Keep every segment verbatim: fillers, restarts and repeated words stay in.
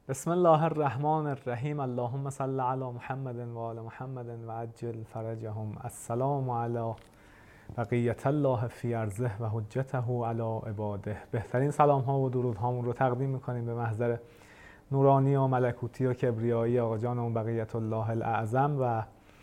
بسم الله الرحمن الرحیم. اللهم صل علی محمد و آل محمد و عجل فرجهم. السلام علی بقیت الله فی ارضه و حجته علی عباده. بهترین سلام ها و درود هامون رو تقدیم میکنیم به محضر نورانی و ملکوتی و کبریایی آقا جانمون بقیت الله الاعظم و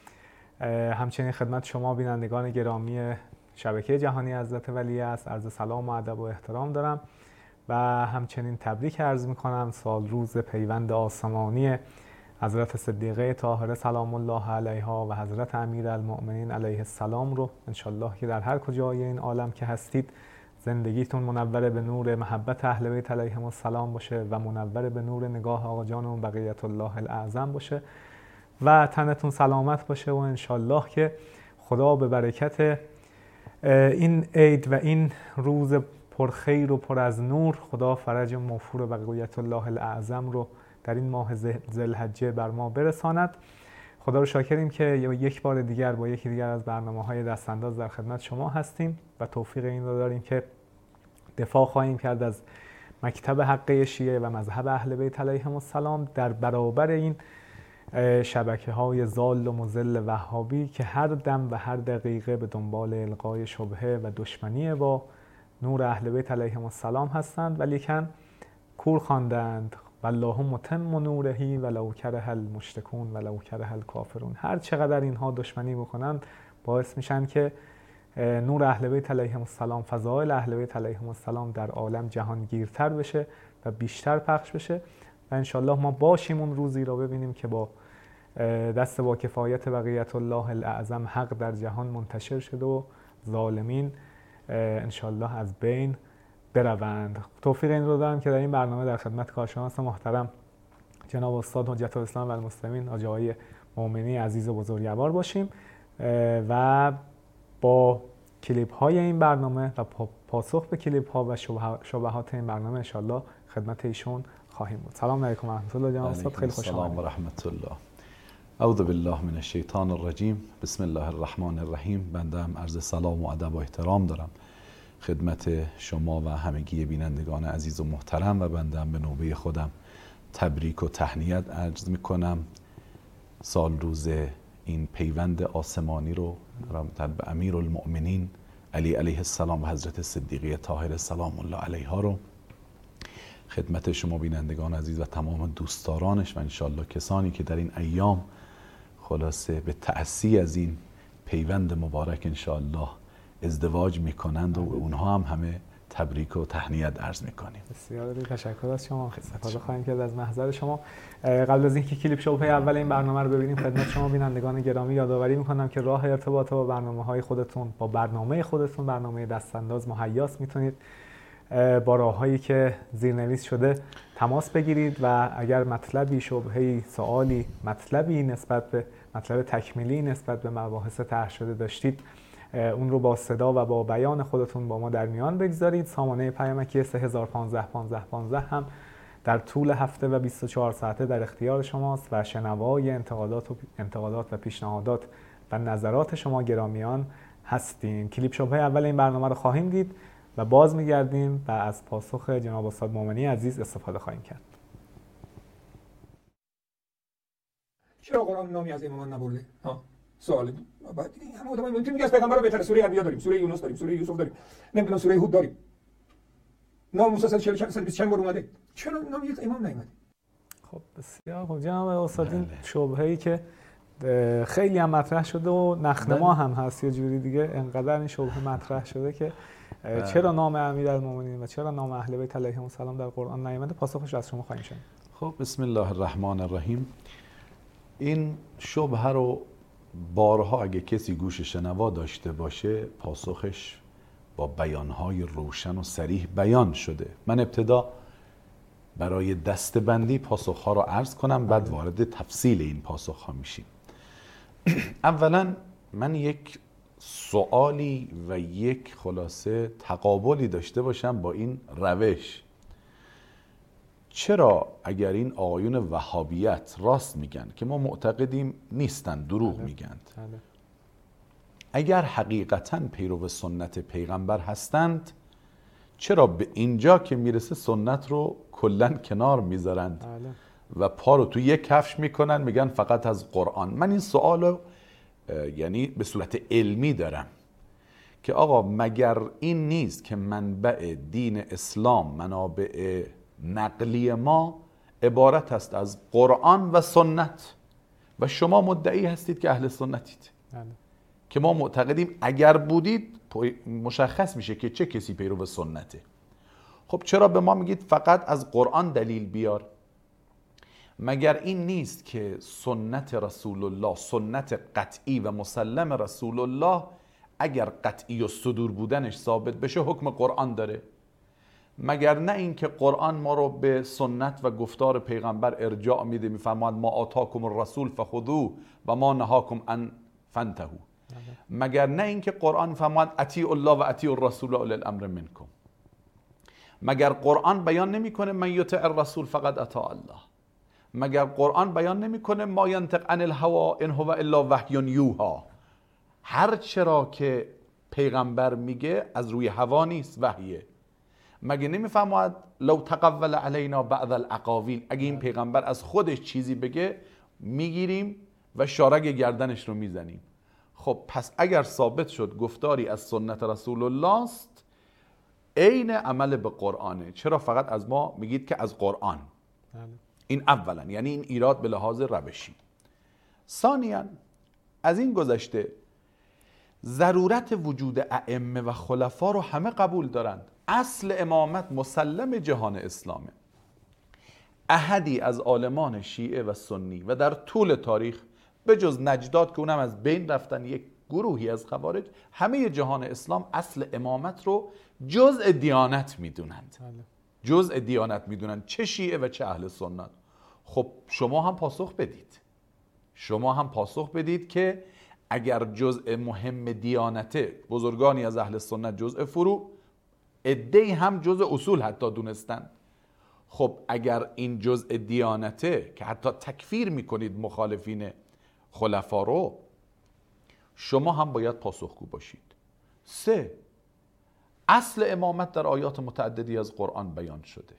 همچنین خدمت شما بینندگان گرامی شبکه جهانی حضرت ولی است عرض سلام و ادب و احترام دارم و همچنین تبریک عرض میکنم سال روز پیوند آسمانی حضرت صدیقه طاهره سلام الله علیها و حضرت امیرالمؤمنین علیه السلام رو انشالله که در هر کجای این عالم که هستید زندگیتون منور به نور محبت اهل بیت علیهم السلام باشه و منور به نور نگاه آقا جانمون بقیت الله الاعظم باشه و تنتون سلامت باشه و انشالله که خدا به برکت این عید و این روز پرخیر و پر از نور خدا فرج موفور بقیت الله الاعظم رو در این ماه ذوالحجه بر ما برساند. خدا رو شاکریم که یک بار دیگر با یکی دیگر از برنامه‌های دستانداز در خدمت شما هستیم و توفیق این رو داریم که دفاع خواهیم کرد از مکتب حقه شیعه و مذهب اهل بیت علیهم السلام در برابر این شبکه‌های ضال و مضل وهابی که هر دم و هر دقیقه به دنبال القای شبهه و دشمنی با نور اهل بیت علیهم السلام هستند ولیکن کور خواندند والله متم نوره ولو کره المشرکون ولو کره الکافرون. هر چقدر اینها دشمنی بکنند باعث میشن که نور اهل بیت علیهم السلام، فضائل اهل بیت علیهم السلام در عالم جهانگیرتر بشه و بیشتر پخش بشه و انشالله ما باشیم اون روزی را ببینیم که با دست با کفایت بقیت الله الاعظم حق در جهان منتشر شده و ظالمین انشالله از بین بروند. توفیق این رو دارم که در این برنامه در خدمت کارشناس محترم جناب استاد حجت الاسلام و المسلمین حاجی آقای مومنی عزیز و بزرگوار باشیم و با کلیپ های این برنامه و پاسخ به کلیپ ها و شبهات این برنامه انشالله خدمت ایشون خواهیم بود. سلام علیکم و رحمت الله جناب استاد، خیلی خوشحالم. سلام و رحمت الله. اعوذ بالله من الشیطان الرجیم. بسم الله الرحمن الرحیم. بنده هم عرض سلام و ادب و احترام دارم خدمت شما و همگی بینندگان عزیز و محترم و بنده هم به نوبه خودم تبریک و تهنیت عرض میکنم. سال روز این پیوند آسمانی رو به امیرالمؤمنین علی علیه السلام و حضرت صدیقه طاهره سلام الله علیها رو خدمت شما بینندگان عزیز و تمام دوستدارانش و انشالله کسانی که در این ایام خلاصه به تأسی از این پیوند مبارک انشالله ازدواج میکنند و اونها هم همه تبریک و تهنیت عرض میکنیم. بسیار تشکر از شما، استفاده خواهیم کرد از محضر شما. قبل از اینکه کلیپ شبهه اول این برنامه رو ببینیم خدمت شما بینندگان گرامی یادآوری میکنم که راه ارتباط با برنامه‌های خودتون با برنامه خودتون برنامه دستانداز مهیاست میتونید با راه‌هایی که زیرنویس شده تماس بگیرید و اگر مطلبی، شبهه‌ای، سوالی، مطلبی نسبت به مطلب تکمیلی نسبت به مباحث طرح شده داشتید اون رو با صدا و با بیان خودتون با ما در میان بگذارید. سامانه پیامکی سه هزار و پانزده پانزده پانزده هم در طول هفته و بیست و چهار ساعته در اختیار شماست و شنوای انتقادات و انتقادات و پیشنهادات و نظرات شما گرامیان هستیم. کلیپ شبهه اول این برنامه رو خواهیم دید و باز میگردیم و از پاسخ جناب استاد مومنی عزیز استفاده خواهیم کرد. چرا قرآن نامی از امامان نبرده؟ ها سوال بعد دیگه همه آدمای میتونیم میگه از پیغمبر رو بهتره. سوره انبیاء داریم، سوره یونس داریم، سوره یوسف داریم، نمیدونم سوره هود داریم. نام موسی چهل و بیست چند بار اومده. چرا نام یک امام نیومده؟ خب بسیار خوب جناب استاد، این شبهه‌ای که خیلی هم مطرح شده و نخنما هم هست یه جوری دیگه، انقدر این شبهه مطرح شده که چرا نام امیرالمؤمنین و چرا نام اهل بیت علیهم السلام در قرآن نیامده؟ پاسخش از شما خواهیم شنید. خب بسم الله الرحمن الرحیم. این شبهه رو بارها اگه کسی گوش شنوا داشته باشه پاسخش با بیانهای روشن و صریح بیان شده. من ابتدا برای دسته‌بندی پاسخها رو عرض کنم بعد وارد تفصیل این پاسخها میشیم. اولا من یک سوالی و یک خلاصه تقابلی داشته باشم با این روش. چرا اگر این آقایون وهابیت راست میگن که ما معتقدیم نیستن، دروغ میگن، اگر حقیقتا پیرو سنت پیغمبر هستند چرا به اینجا که میرسه سنت رو کلن کنار میذارند و پا رو تو یک کفش میکنن میگن فقط از قرآن. من این سوالو یعنی به صورت علمی دارم که آقا مگر این نیست که منبع دین اسلام، منابع نقلی ما عبارت است از قرآن و سنت و شما مدعی هستید که اهل سنتید. بله. که ما معتقدیم اگر بودید مشخص میشه که چه کسی پیرو سنته. خب چرا به ما میگید فقط از قرآن دلیل بیار؟ مگر این نیست که سنت رسول الله، سنت قطعی و مسلم رسول الله اگر قطعی و صدور بودنش ثابت بشه حکم قرآن داره؟ مگر نه این که قرآن ما رو به سنت و گفتار پیغمبر ارجاع میده، میفرماید ما آتاکم الرسول فخذوه و ما نهاکم عن فانتهوا. مگر نه این که قرآن فرماید اطیعوا الله و اطیعوا الرسول اولی الامر منکم. مگر قرآن بیان نمیکنه من یطع الرسول فقد اطاع الله؟ مگر قرآن بیان نمیکنه ما ینطق عن الهوا ان هو الا وحی یوحی؟ هر چرا که پیغمبر میگه از روی هوا نیست، وحیه. مگه نمیفرماید لو تقول علینا بعض الاقاویل، اگه این پیغمبر از خودش چیزی بگه میگیریم و شارگ گردنش رو میزنیم؟ خب پس اگر ثابت شد گفتاری از سنت رسول الله است، عین عمل به قرآنه، چرا فقط از ما میگید که از قرآن؟ این اولا، یعنی این ایراد به لحاظ روشی. ثانیا از این گذشته ضرورت وجود ائمه و خلفا رو همه قبول دارند. اصل امامت مسلم جهان اسلامه. احدی از عالمان شیعه و سنی و در طول تاریخ به جز نجداد که اونم از بین رفتن، یک گروهی از خوارج، همه جهان اسلام اصل امامت رو جزء دیانت میدونند. جزء دیانت میدونند، چه شیعه و چه اهل سنت. خب شما هم پاسخ بدید. شما هم پاسخ بدید که اگر جزء مهم دیانته، بزرگانی از اهل سنت جزء فروع، عده‌ای هم جزء اصول حتی دونستن. خب اگر این جزء دیانته که حتی تکفیر میکنید مخالفین خلفا رو، شما هم باید پاسخگو باشید. سه، اصل امامت در آیات متعددی از قرآن بیان شده.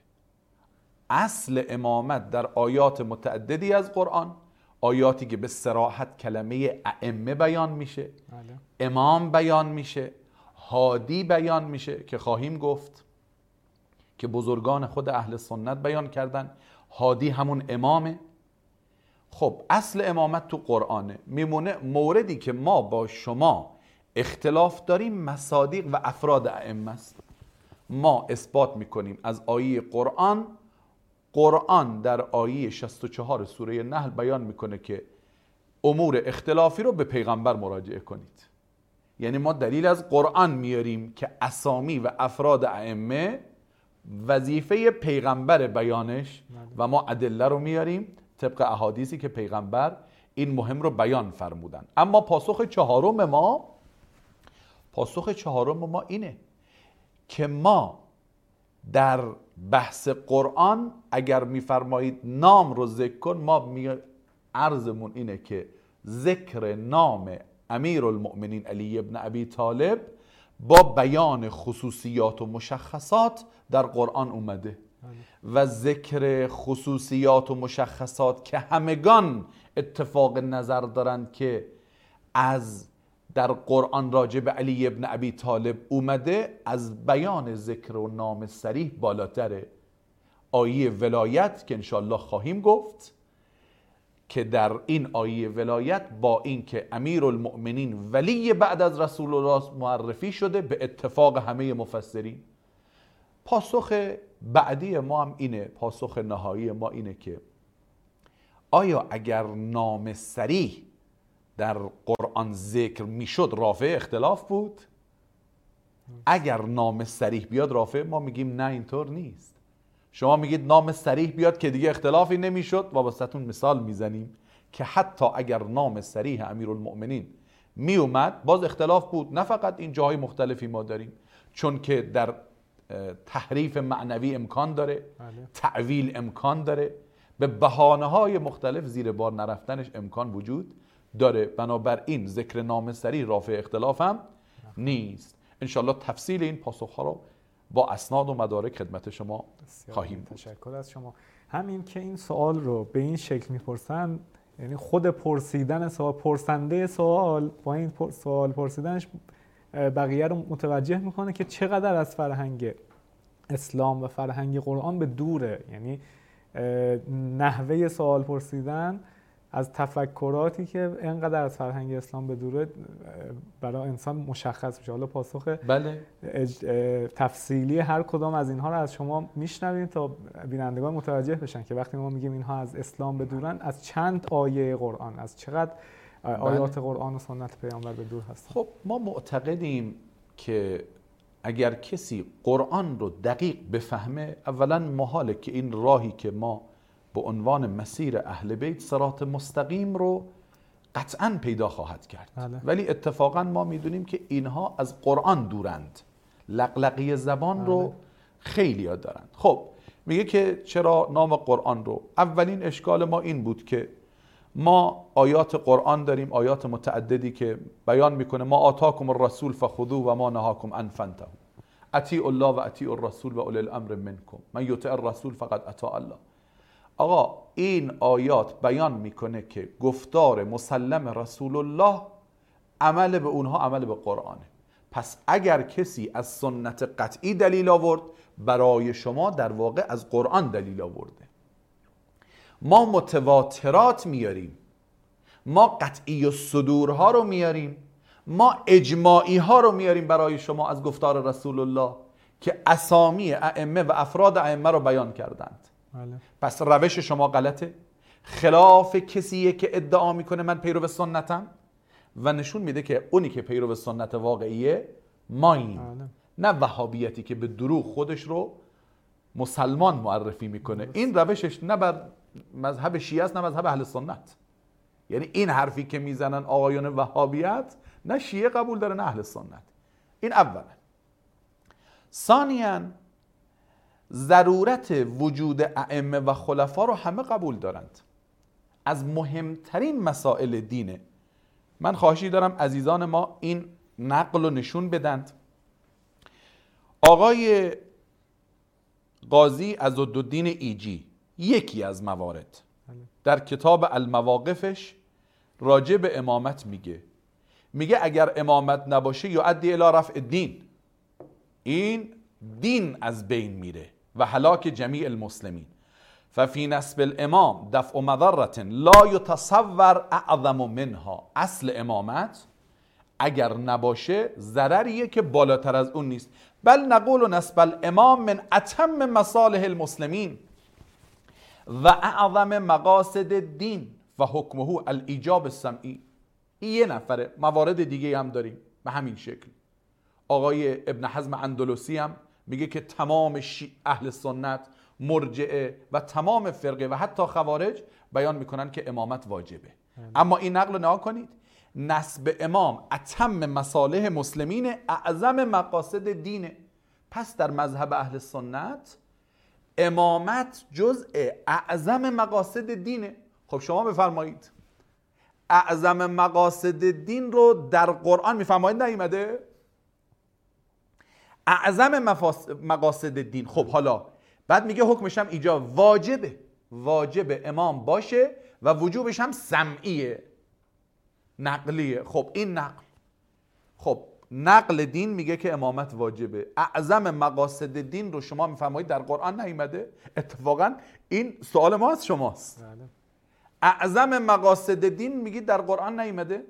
اصل امامت در آیات متعددی از قرآن، آیاتی که به صراحت کلمه ائمه بیان میشه، امام بیان میشه، هادی بیان میشه که خواهیم گفت که بزرگان خود اهل سنت بیان کردن هادی همون امامه. خب اصل امامت تو قرآنه. میمونه موردی که ما با شما اختلاف داریم مصادیق و افراد ائمه است. ما اثبات میکنیم از آیه قرآن، قرآن در آیه شصت و چهار سوره نحل بیان میکنه که امور اختلافی رو به پیغمبر مراجعه کنید. یعنی ما دلیل از قرآن میاریم که اسامی و افراد ائمه وظیفه پیغمبر بیانش و ما ادله رو میاریم طبق احادیثی که پیغمبر این مهم رو بیان فرمودن. اما پاسخ چهارم ما پاسخ چهارم ما اینه که ما در بحث قرآن اگر میفرمایید نام رو ذکر کن، ما می عرضمون اینه که ذکر نام امیر المؤمنین علی ابن ابی طالب با بیان خصوصیات و مشخصات در قرآن اومده و ذکر خصوصیات و مشخصات که همگان اتفاق نظر دارند که از در قرآن راجع به علی ابن ابی طالب اومده، از بیان ذکر و نام صریح بالاتره. آیه ولایت که انشاءالله خواهیم گفت که در این آیه ولایت با این که امیر المؤمنین ولی بعد از رسول الله معرفی شده به اتفاق همه مفسرین. پاسخ بعدی ما هم اینه، پاسخ نهایی ما اینه که آیا اگر نام صریح در قرآن ذکر میشد رافع اختلاف بود؟ اگر نام صریح بیاد رافع، ما میگیم نه اینطور نیست. شما میگید نام صریح بیاد که دیگه اختلافی نمیشد و واسهتون مثال میزنیم که حتی اگر نام صریح امیرالمؤمنین میومد باز اختلاف بود. نه فقط این جاهای مختلفی ما داریم، چون که در تحریف معنوی امکان داره، تعویل امکان داره، به بهانه‌های مختلف زیر بار نرفتنش امکان وجود داره. بنابراین ذکر نام صریح رافع اختلاف هم نیست. انشالله تفصیل این پاسخ‌ها رو با اسناد و مدارک خدمت شما خواهیم بود. تشکر از شما. همین که این سوال رو به این شکل میپرسن، یعنی خود پرسیدن سوال، پرسنده سوال با این سوال پرسیدنش بقیه رو متوجه میکنه که چقدر از فرهنگ اسلام و فرهنگ قرآن به دوره. یعنی نحوه سوال پرسیدن از تفکراتی که اینقدر از فرهنگ اسلام به دوره برای انسان مشخص میشه. حالا پاسخ بله. تفصیلی هر کدام از اینها رو از شما میشنویم تا بینندگان متوجه بشن که وقتی ما میگیم اینها از اسلام به دورن، از چند آیه قرآن، از چقدر آیات بله. قرآن و سنت پیامبر به دور هستن. خب ما معتقدیم که اگر کسی قرآن رو دقیق بفهمه، اولا محاله که این راهی که ما به عنوان مسیر اهل بیت صراط مستقیم رو قطعاً پیدا خواهد کرد. بله. ولی اتفاقاً ما میدونیم که اینها از قرآن دورند، لقلقی زبان بله. رو خیلی ها دارند. خب میگه که چرا نام قرآن رو؟ اولین اشکال ما این بود که ما آیات قرآن داریم، آیات متعددی که بیان میکنه ما آتاکم الرسول فخذوه و ما نهاکم عنه فانتهوا، اطیعوا الله و اطیعوا الرسول و اولی الامر منکم، من یطع الرسول فقد اطاع الله. آقا این آیات بیان میکنه که گفتار مسلم رسول الله عمل به اونها عمل به قرآنه. پس اگر کسی از سنت قطعی دلیل آورد، برای شما در واقع از قرآن دلیل آورده. ما متواترات میاریم، ما قطعی الصدورها رو میاریم، ما اجماعی ها رو میاریم برای شما از گفتار رسول الله که اسامی ائمه و افراد ائمه رو بیان کردند. بله. پس روش شما غلطه، خلاف کسیه که ادعا میکنه من پیرو سنتم و نشون میده که اونی که پیرو سنت واقعیه ماییم. بله. نه وهابیتی که به دروغ خودش رو مسلمان معرفی میکنه. این روشش نه بر مذهب شیعه است نه مذهب اهل سنت. یعنی این حرفی که میزنن آقایان وهابیت نه شیعه قبول داره نه اهل سنت. این اولا. ثانیاً ضرورت وجود ائمه و خلفا رو همه قبول دارند. از مهمترین مسائل دینه. من خواهشی دارم عزیزان ما این نقل رو نشون بدند. آقای قاضی عزالدین ایجی یکی از موارد در کتاب المواقفش راجع به امامت میگه میگه اگر امامت نباشه یؤدی الی رفع الدین، این دین از بین میره و هلاک جمیع المسلمین. ففی نسب الامام دفع مضرة لا یتصور اعظم منها. اصل امامت اگر نباشه ضرریه که بالاتر از اون نیست. بل نقول نسب الامام من اتم مصالح المسلمین و اعظم مقاصد الدین و حکمه الایجاب السمعی. این یه نفره. موارد دیگه هم داریم به همین شکل. آقای ابن حزم اندلسی هم میگه که تمام اهل سنت، مرجعه و تمام فرقه و حتی خوارج بیان میکنن که امامت واجبه. اما این نقل رو نگاه کنید، نسب امام اتم مصالح مسلمین، اعظم مقاصد دینه. پس در مذهب اهل سنت امامت جزء اعظم مقاصد دینه. خب شما بفرمایید اعظم مقاصد دین رو در قرآن میفرمایید نیامده؟ اعظم مقاصد دین. خب حالا بعد میگه حکمش هم ایجاب، واجبه، واجب امام باشه و وجوبش هم سمعیه، نقلیه. خب این نقل، خب نقل دین میگه که امامت واجبه، اعظم مقاصد دین رو شما میفرمایید در قرآن نیامده؟ اتفاقا این سوال ما از شماست. بله. اعظم مقاصد دین میگید در قرآن نیامده؟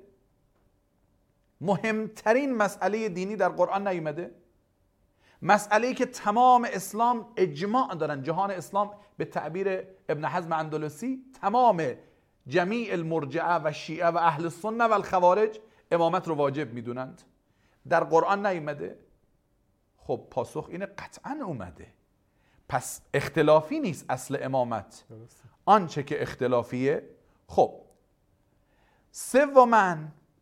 مهمترین مسئله دینی در قرآن نیامده؟ مسئله‌ای که تمام اسلام اجماع دارن، جهان اسلام به تعبیر ابن حزم اندلسی تمام جمیع المرجعه و شیعه و اهل سنت و الخوارج امامت رو واجب میدونند، در قرآن نیامده؟ خب پاسخ اینه قطعا اومده. پس اختلافی نیست اصل امامت. آنچه که اختلافیه، خب سوماً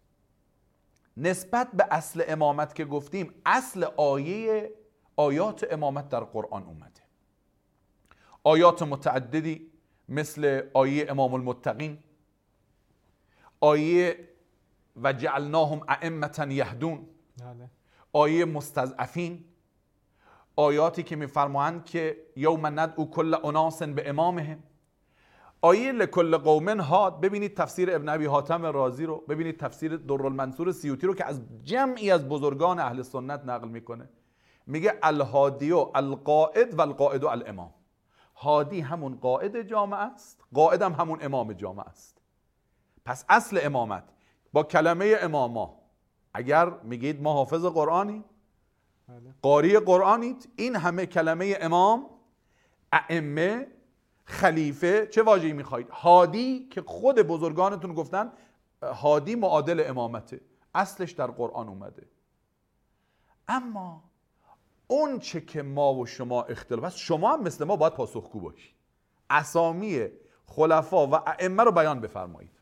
نسبت به اصل امامت که گفتیم، اصل آیه آیات امامت در قرآن اومده. آیات متعددی مثل آیه امام المتقین، آیه و جعلناهم ائمة یهدون، آیه مستضعفین، آیاتی که میفرمایند که یوم ندعو کل اناس به امامهم، آیه لکل قوم هاد. ببینید تفسیر ابن ابی حاتم رازی رو، ببینید تفسیر درالمنصور سیوطی رو که از جمعی از بزرگان اهل سنت نقل میکنه. میگه الهادی و القائد و القائد و الامام. هادی همون قائد جامعه است، قائد هم همون امام جامعه است. پس اصل امامت با کلمه اماما، اگر میگید ما حافظ قرآنیم، قاری قرآنید، این همه کلمه امام، ائمه، خلیفه، چه واژه‌ای میخواید؟ هادی که خود بزرگانتون گفتن هادی معادل امامته، اصلش در قرآن اومده. اما اون چه که ما و شما اختلاف است، شما هم مثل ما باید پاسخگو باشید. اسامی خلفا و ائمه رو بیان بفرمایید.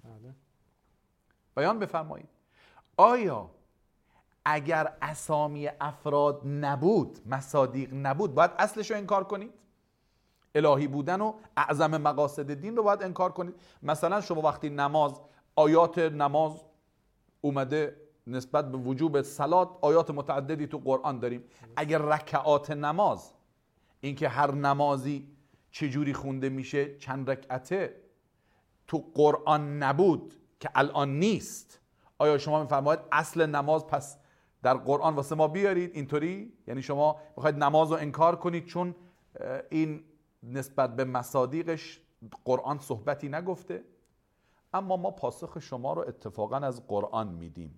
بیان بفرمایید. آیا اگر اسامی افراد نبود، مصادیق نبود، باید اصلش رو انکار کنید؟ الهی بودن و اعظم مقاصد دین رو باید انکار کنید؟ مثلا شما وقتی نماز، آیات نماز اومده نسبت به وجوب صلات، آیات متعددی تو قرآن داریم. اگر رکعات نماز، اینکه هر نمازی چجوری خونده میشه، چند رکعته، تو قرآن نبود که الان نیست، آیا شما میفرمایید اصل نماز پس در قرآن واسه ما بیارید؟ اینطوری یعنی شما میخواید نماز رو انکار کنید چون این نسبت به مصادیقش قرآن صحبتی نگفته؟ اما ما پاسخ شما رو اتفاقا از قرآن میدیم.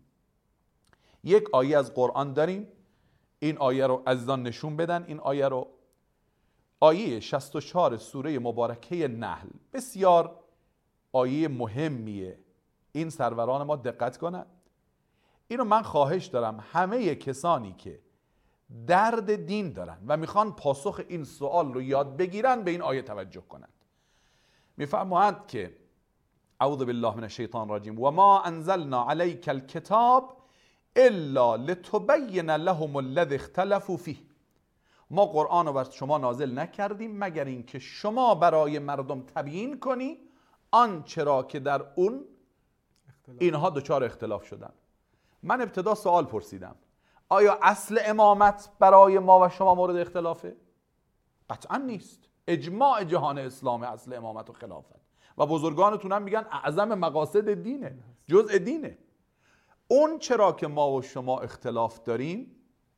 یک آیه از قرآن داریم، این آیه رو عزیزان نشون بدن. این آیه رو آیه شصت و چهار سوره مبارکه نحل، بسیار آیه مهمیه، این سروران ما دقت کنن. اینو من خواهش دارم همه کسانی که درد دین دارن و میخوان پاسخ این سوال رو یاد بگیرن به این آیه توجه کنند. میفرمایند که اعوذ بالله من الشیطان الرجیم و ما انزلنا علیک الکتاب الا لتبین لهم الذی اختلفوا فیه. ما قرآن رو بر شما نازل نکردیم مگر اینکه شما برای مردم تبیین کنی آنچه را که در اون اینها دچار اختلاف شدن. من ابتدا سوال پرسیدم، آیا اصل امامت برای ما و شما مورد اختلافه؟ قطعا نیست. اجماع جهان اسلام اصل امامت و خلافت و بزرگانتون هم میگن اعظم مقاصد دینه، جزء دینه. اون چرا که ما و شما اختلاف داریم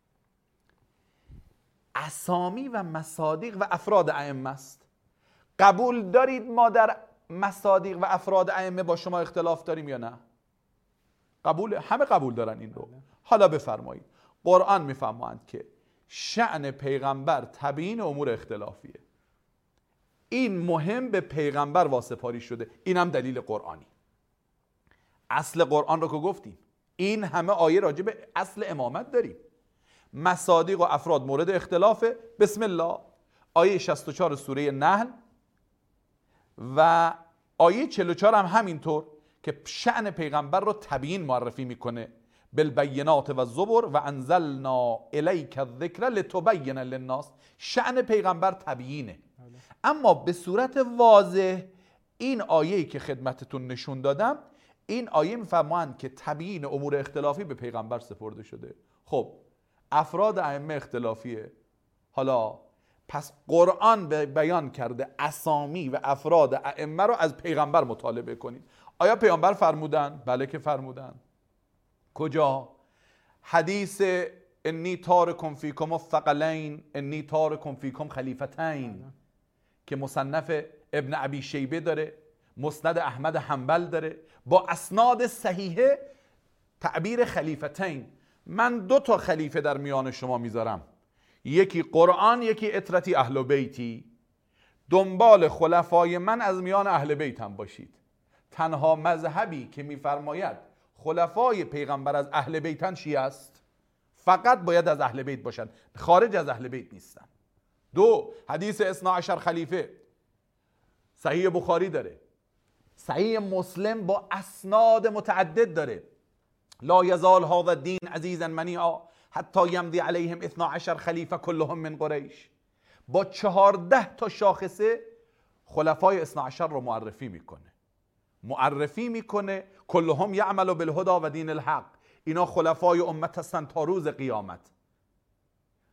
اسامی و مصادیق و افراد ائمه است. قبول دارید ما در مصادیق و افراد ائمه با شما اختلاف داریم یا نه؟ قبول، همه قبول دارن این رو. حالا بفرمایید، قرآن میفرمایند که شأن پیغمبر تبیین امور اختلافیه. این مهم به پیغمبر واسپاری شده، این هم دلیل قرآنی. اصل قرآن رو که گفتیم، این همه آیه راجع به اصل امامت داریم. مصادیق و افراد مورد اختلافه. بسم الله، آیه شصت و چهار سوره نحل و آیه چهل و چهار هم همینطور که شأن پیغمبر رو تبیین معرفی میکنه. بالبینات و الزبر و انزلنا الیک الذکر لتبین للناس. شأن پیغمبر تبیینه. اما به صورت واضح این آیه‌ای که خدمتتون نشون دادم، این آیه میفرمایند که تبیین امور اختلافی به پیغمبر سپرده شده. خب افراد ائمه اختلافیه، حالا پس قرآن بیان کرده اسامی و افراد ائمه رو از پیغمبر مطالبه کنید. آیا پیغمبر فرمودن؟ بله که فرمودن. کجا؟ حدیث انی تارکم فیکم الثقلین انی تارکم فیکم خلیفتین که مصنف ابن ابی شیبه داره، مسند احمد حنبل داره، با اسناد صحیحه تعبیر خلیفتین، من دو تا خلیفه در میان شما میذارم، یکی قرآن، یکی اطرتی اهل بیتی، دنبال خلفای من از میان اهل بیتم باشید. تنها مذهبی که میفرماید خلفای پیغمبر از اهل بیتن شیعه است، فقط باید از اهل بیت باشند، خارج از اهل بیت نیستن. دو، حدیث اثنا عشر خلیفه صحیح بخاری داره، صحیح مسلم با اسناد متعدد داره. لا یزال هذا الدین عزیزا منیعا حتی یمضی علیهم اثنا عشر خلیفه کلهم من قریش. با چهارده تا شاخصه خلفای اثنا عشر رو معرفی میکنه معرفی میکنه کلهم یعمل بالهدی و دین الحق. اینا خلفای امت هستن تا روز قیامت.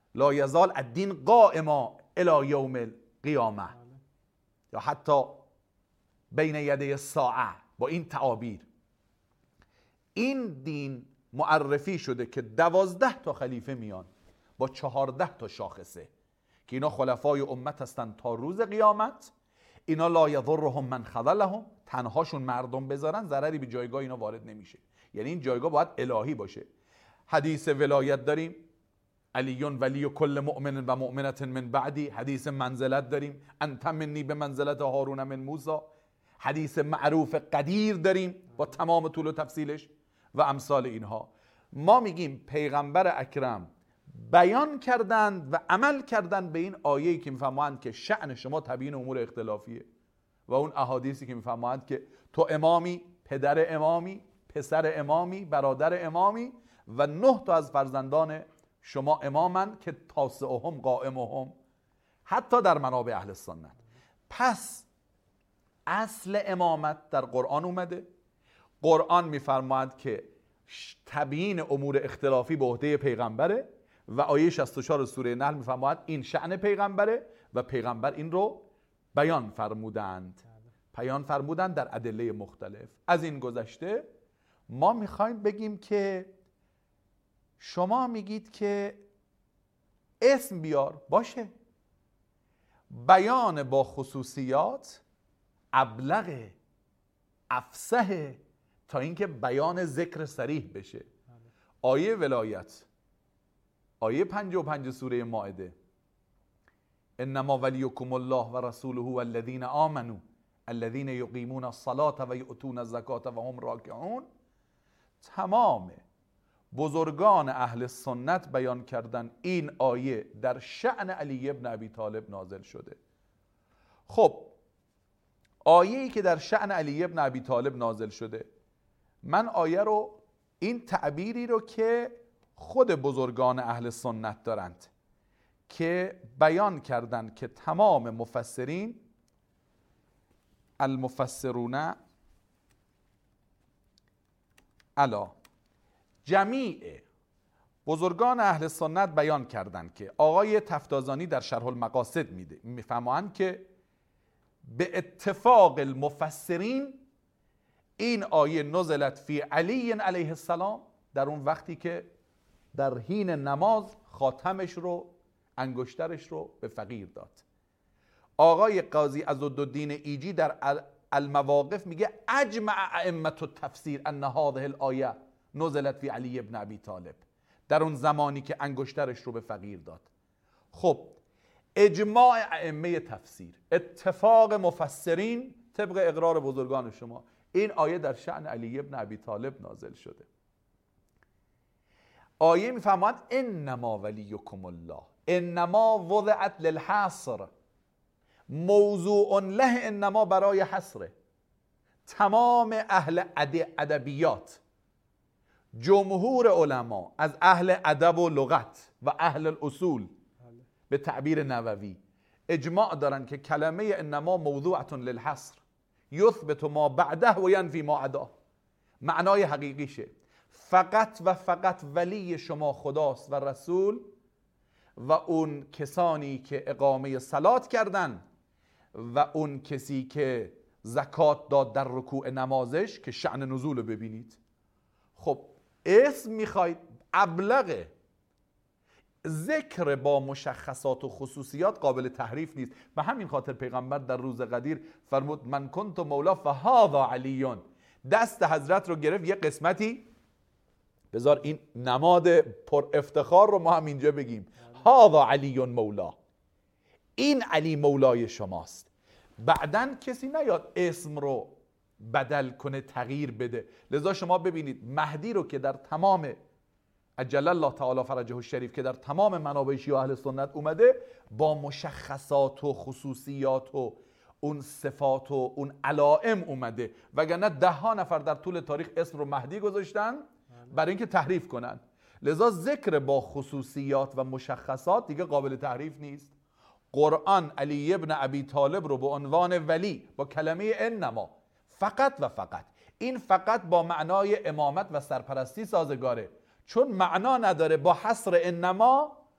لا یزال الدین قائما الی یوم القیامه یا حتی بین یدی الساعه. با این تعابیر این دین معرفی شده که دوازده تا خلیفه میان با چهارده تا شاخصه که اینا خلفای امت هستن تا روز قیامت. اینا لا یضرهم من خذلهم، تنهاشون مردم بذارن ضرری به جایگاه اینا وارد نمیشه. یعنی این جایگاه باید الهی باشه. حدیث ولایت داریم، علی ولی کل مؤمن و مؤمنة من بعدی. حدیث منزلت داریم، انت منی به منزلت هارون من موسی. حدیث معروف قدیر داریم با تمام طول و تفصیلش و امثال اینها. ما میگیم پیغمبر اکرم بیان کردند و عمل کردند به این آیه‌ای که میفهمند که شأن شما تبیین امور اختلافیه و اون احادیثی که میفهمند که تو امامی، پدر امامی، پسر امامی، برادر امامی و نه تا از فرزندان شما امامن که تاسعهم قائمهم، حتی در منابع اهل سنت. پس اصل امامت در قرآن اومده. قرآن میفرماید که تبیین امور اختلافی به عهده پیغمبره و آیه شصت و چهار سوره نحل میفرماید این شأن پیغمبره و پیغمبر این رو بیان فرمودند بیان فرمودند در ادله مختلف. از این گذشته ما میخوایم بگیم که شما میگید که اسم بیار، باشه، بیان با خصوصیات ابلغه، افصحه تا اینکه بیان ذکر صریح بشه. آیه ولایت، آیه پنجاه و پنج سوره مائده، انما ولیکم الله و رسوله والذین آمنوا الذین یقیمون الصلاة و یؤتون الزکاة و هم راکعون. تمام بزرگان اهل سنت بیان کردن این آیه در شأن علی ابن ابی طالب نازل شده. خب آیه‌ای که در شأن علی ابن ابی طالب نازل شده، من آیه رو، این تعبیری رو که خود بزرگان اهل سنت دارند که بیان کردند که تمام مفسرین، المفسرون علا جمیع بزرگان اهل سنت بیان کردند که آقای تفتازانی در شرح المقاصد میده میفهمند که به اتفاق المفسرین این آیه نزلت فی علی علیه السلام، در اون وقتی که در حین نماز خاتمش رو، انگشترش رو به فقیر داد. آقای قاضی عزالدین ایجی در المواقف میگه اجمع ائمه التفسیر ان هذه الآیه نزلت فی علی ابن ابی طالب، در اون زمانی که انگشترش رو به فقیر داد. خب اجماع ائمه تفسیر، اتفاق مفسرین طبق اقرار بزرگان شما، این آیه در شأن علی ابن ابی طالب نازل شده. آیه میفهمند انما ولیکم الله، انما وضعت للحصر، موضوع له انما برای حصره. تمام اهل ادبیات، جمهور علما از اهل ادب و لغت و اهل الاصول به تعبیر نووی اجماع دارن که کلمه انما موضوعة للحصر، یثبت ما بعده و ینفی ما عداه. معنای حقیقیشه فقط و فقط ولی شما خداست و رسول و اون کسانی که اقامه صلات کردن و اون کسی که زکات داد در رکوع نمازش که شأن نزول رو ببینید. خب اسم میخواید، ابلغه، ذکر با مشخصات و خصوصیات قابل تحریف نیست. به همین خاطر پیغمبر در روز قدیر فرمود من کنت مولا فهذا علیون، دست حضرت رو گرفت یه قسمتی، بذار این نماد پر افتخار رو ما هم اینجا بگیم، هذا علیون مولا، این علی مولای شماست. بعدن کسی نیاد اسم رو بدل کنه، تغییر بده. لذا شما ببینید مهدی رو که در تمام عجل الله تعالی فرجه الشریف که در تمام منابع شیعه اهل سنت اومده با مشخصات و خصوصیات و اون صفات و اون علائم اومده، وگرنه ده ها نفر در طول تاریخ اسم رو مهدی گذاشتن برای اینکه تحریف کنن. لذا ذکر با خصوصیات و مشخصات دیگه قابل تحریف نیست. قرآن علی ابن ابی طالب رو به عنوان ولی با کلمه انما، فقط و فقط، این فقط با معنای امامت و سرپرستی سازگاره، چون معنا نداره با حصر انما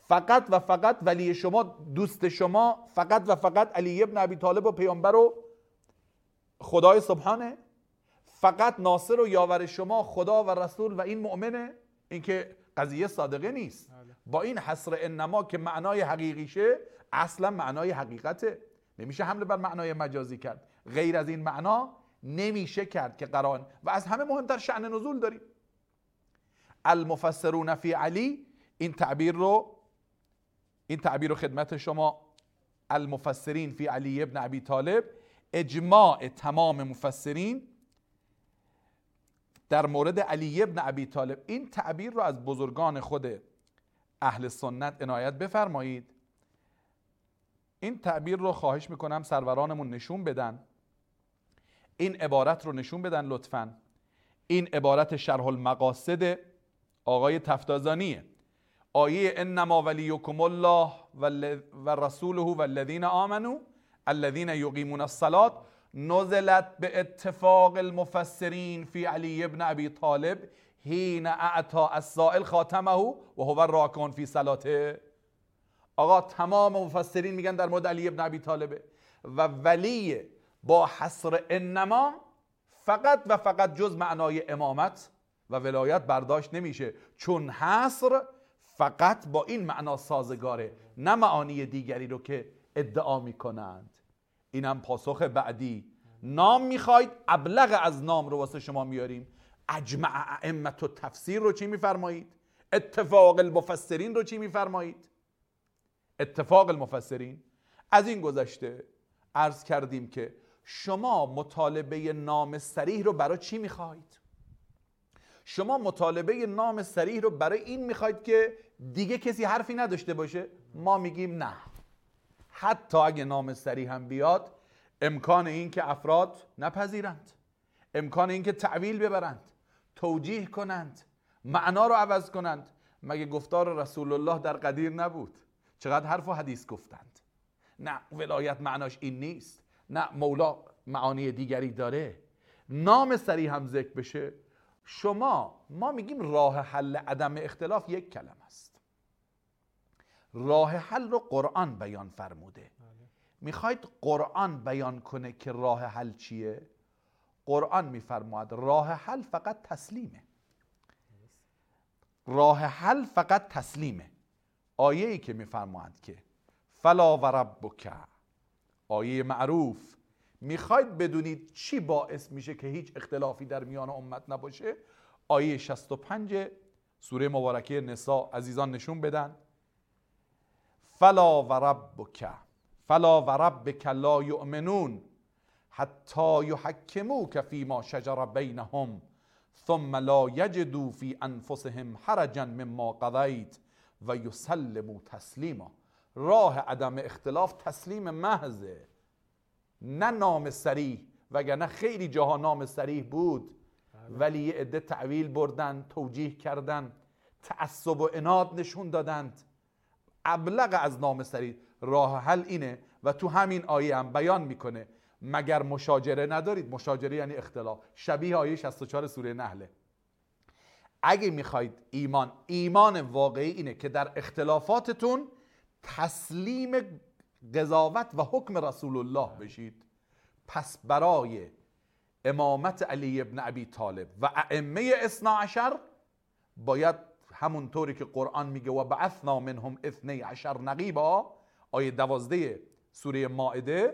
فقط و فقط ولی شما، دوست شما فقط و فقط علی ابن ابی طالب و پیامبر و خدای سبحانه؟ فقط ناصر و یاور شما خدا و رسول و این مؤمنه؟ این که قضیه صادقه نیست. با این حصر انما که معنای حقیقیشه، اصلا معنای حقیقته، نمیشه حمله بر معنای مجازی کرد. غیر از این معنا نمیشه کرد که قرآن. و از همه مهمتر شأن نزول داریم. المفسرون فی علی، این تعبیر رو این تعبیر رو خدمت شما، المفسرین فی علی ابن ابی طالب، اجماع تمام مفسرین در مورد علی ابن ابی طالب. این تعبیر رو از بزرگان خود اهل سنت عنایت بفرمایید. این تعبیر رو خواهش میکنم سرورانمون نشون بدن، این عبارت رو نشون بدن لطفاً. این عبارت شرح المقاصد آقای تفتازانیه. آیه انما ولیکم الله و رسوله والذین آمنوا الذین یقیمون الصلاة نزلت به اتفاق المفسرین فی علی ابن ابی طالب حین اعطى السائل خاتمه و هو راکع فی صلاته. آقا تمام مفسرین میگن در مورد علی ابن ابی طالبه و ولی با حصر انما فقط و فقط جز معنای امامت و ولایت برداشت نمیشه، چون حصر فقط با این معنا سازگاره، نه معانی دیگری رو که ادعا میکنند. اینم پاسخ بعدی. نام میخواید، ابلغ از نام رو واسه شما میاریم. اجمع ائمه و تفسیر رو چی میفرمایید؟ اتفاق المفسرین رو چی میفرمایید؟ اتفاق المفسرین. از این گذشته عرض کردیم که شما مطالبه نام صریح رو برای چی میخواید؟ شما مطالبه نام صریح رو برای این میخواید که دیگه کسی حرفی نداشته باشه؟ ما میگیم نه، حتی اگه نام صریح هم بیاد، امکان این که افراد نپذیرند، امکان این که تعویل ببرند، توجیه کنند، معنا رو عوض کنند. مگه گفتار رسول الله در قدیر نبود؟ چقدر حرف و حدیث گفتند. نه ولایت معناش این نیست، نه مولا معانی دیگری داره. نام صریح هم ذکر بشه، شما ما میگیم راه حل عدم اختلاف یک کلمه است. راه حل رو قرآن بیان فرموده. میخواید قرآن بیان کنه که راه حل چیه؟ قرآن میفرماید راه حل فقط تسلیمه. راه حل فقط تسلیمه. آیه‌ای که میفرماید که فلا و ربک، آیه معروف، میخواید بدونید چی باعث میشه که هیچ اختلافی در میان امت نباشه؟ آیه شصت و پنج سوره مبارکه نساء عزیزان نشون بدن. فلا و ربک فلا و ربک لا یؤمنون حتی یحکموک فیما شجر بینهم ثم لا یجدوا فی انفسهم حرجا مما قضیت و یسلموا تسلیما. راه عدم اختلاف تسلیم محضه، نه نام صریح. وگرنه خیلی جاها نام صریح بود ولی یه عده تعویل بردن، توجیه کردن، تعصب و عناد نشون دادند. ابلغ از نام صریح. راه حل اینه و تو همین آیه هم بیان میکنه مگر مشاجره ندارید؟ مشاجره یعنی اختلاف، شبیه آیه شصت و چهار سوره نحله. اگه میخواید ایمان ایمان واقعی اینه که در اختلافاتتون تسلیم قضاوت و حکم رسول الله بشید. پس برای امامت علی ابن ابی طالب و ائمه اثنا عشر باید همونطوری که قرآن میگه و بعثنا منهم اثنی عشر نقیبا، آیه دوازده سوره مائده،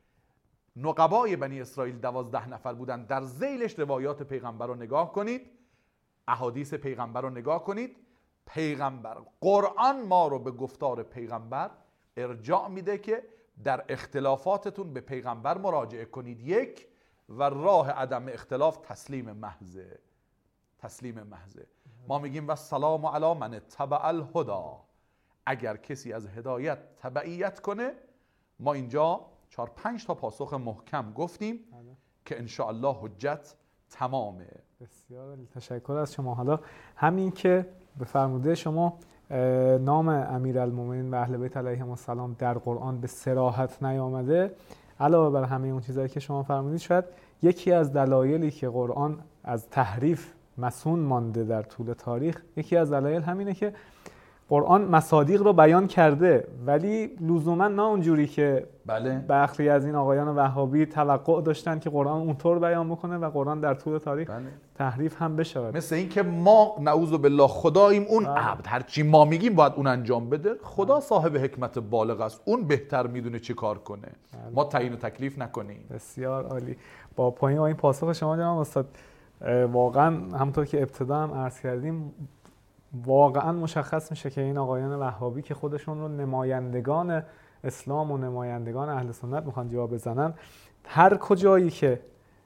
نقبای بنی اسرائیل دوازده نفر بودن. در ذیلش روایات پیغمبر رو نگاه کنید، احادیث پیغمبر رو نگاه کنید. پیغمبر قرآن ما رو به گفتار پیغمبر ارجاع میده که در اختلافاتتون به پیغمبر مراجعه کنید. یک، و راه عدم اختلاف تسلیم محضه. تسلیم محضه. ما میگیم و سلام علی من اتبع الهدی. اگر کسی از هدایت تبعیت کنه، ما اینجا چهار پنج تا پاسخ محکم گفتیم که انشاءالله حجت تمامه. بسیار تشکر از شما. حالا همین که به فرموده شما نام امیرالمومنین و اهل بیت علیهم السلام در قرآن به صراحت نیامده، علاوه بر همه اون چیزایی که شما فرمودید، شاید یکی از دلایلی که قرآن از تحریف مسون مانده در طول تاریخ، یکی از دلایل همینه که قرآن مصادیق رو بیان کرده، ولی لزوما نه اونجوری که بله برخی از این آقایان وهابی توقع داشتن که قرآن اونطور بیان بکنه و قرآن در طول تاریخ بله. تحریف هم بشه. مثل این که ما نعوذ بالله خداییم، اون بله. عبد هر چی ما میگیم باید اون انجام بده. خدا صاحب حکمت بالغ است، اون بهتر میدونه چی کار کنه. بله. ما تعیین و تکلیف نکنیم. بسیار عالی. با پایین این پاسخ شما جناب استاد، واقعا همونطور که ابتدا هم عرض کردیم واقعا مشخص میشه که این آقایان وهابی که خودشون رو نمایندگان اسلام و نمایندگان اهل سنت میخوان جا بزنن، هر کجایی که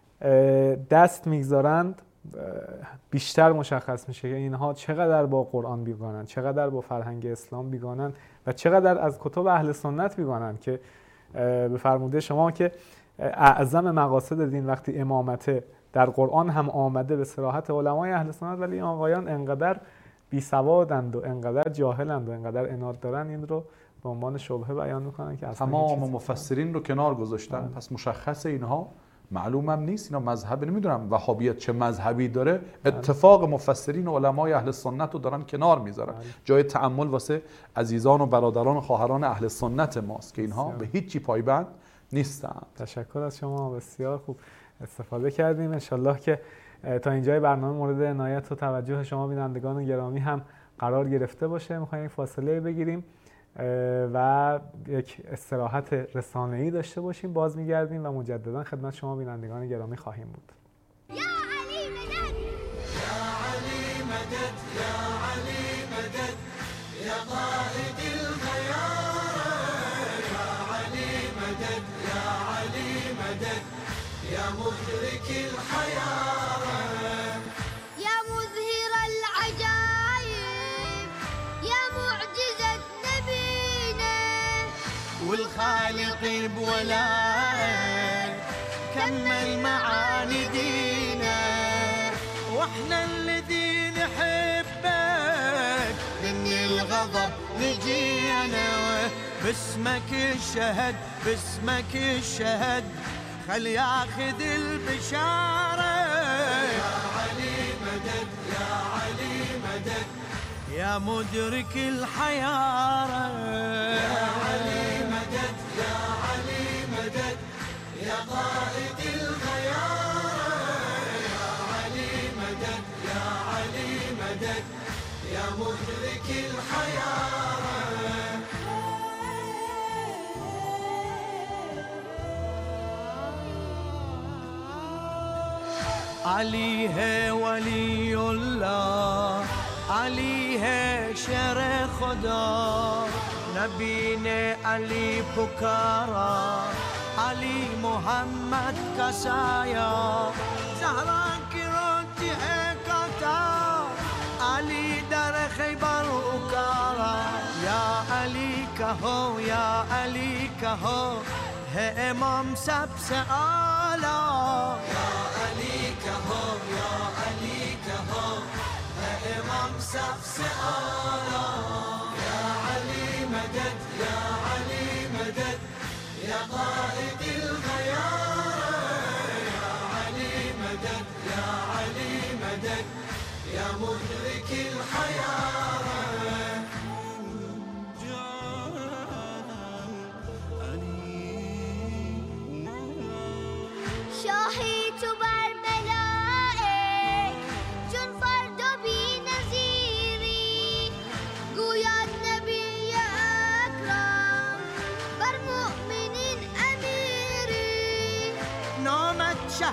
دست میگذارند بیشتر مشخص میشه که اینها چقدر با قرآن بیگانن، چقدر با فرهنگ اسلام بیگانن و چقدر از کتب اهل سنت بیگانن. که به فرموده شما که اعظم مقاصد دین وقتی امامته در قرآن هم آمده به صراحت علمای اهل سنت، ولی این آقایان انقدر بیسوادند و انقدر جاهلند و انقدر عناد دارن این رو به عنوان شبهه بیان میکنن که اصلا تمام مفسرین رو کنار گذاشتن. پس مشخص اینها معلومم نیست اینا مذهب، نمیدونم وهابیت چه مذهبی داره. اتفاق مفسرین و علمای اهل سنت رو دارن کنار میذارن. جای تأمل واسه عزیزان و برادران و خواهران اهل سنت ماست که اینها به هیچی پایبند نیستن. تشکر از شما، بسیار خوب استفاده کردیم. انشالله که تا اینجای برنامه مورد عنایت و توجه شما بینندگان گرامی هم قرار گرفته باشه. میخوایم یک فاصله بگیریم و یک استراحت رسانه‌ای داشته باشیم، باز میگردیم و مجددا خدمت شما بینندگان گرامی خواهیم بود. یا علی مدد، یا علی مدد، یا علی مدد، یا قائد الخيار، یا علی مدد، یا علی مدد، یا مدرك الحيار، یا مظهر العجائب، یا معجزة نبينا والخالق بولائك كمل معاني دينا، واحنا الذي نحبك من الغضب نجينا، باسمك الشهد باسمك الشهد خل ياخذ البشارة، يا علي مدد، يا علي مدد، يا مدرك الحيارة، يا علي مدد، يا علي مدد، يا قائد الخيار، يا علي مدد، يا علي مدد، يا مدرك الحيارة. علی ہے ولی اللہ، علی ہے شر خدا، نبی نے علی پکارا، علی محمد کا سایہ، زہرا کی روٹی ہے کاتا، علی در خیبر اکارا، یا علی کہو یا علی کہو ہے امام سب سے اعلیٰ، یا علی کہو یا علی کہو ہے امام سب سے اعلیٰ، یا علی مدد، یا علی مدد، یا قائد الخيار، یا علی مدد، یا علی مدد، یا مدرک الحیار. شاهی تو بر ملائک چون فرد و بی نظیری، گوید نبی اکرم بر مؤمنین امیری، نامت شه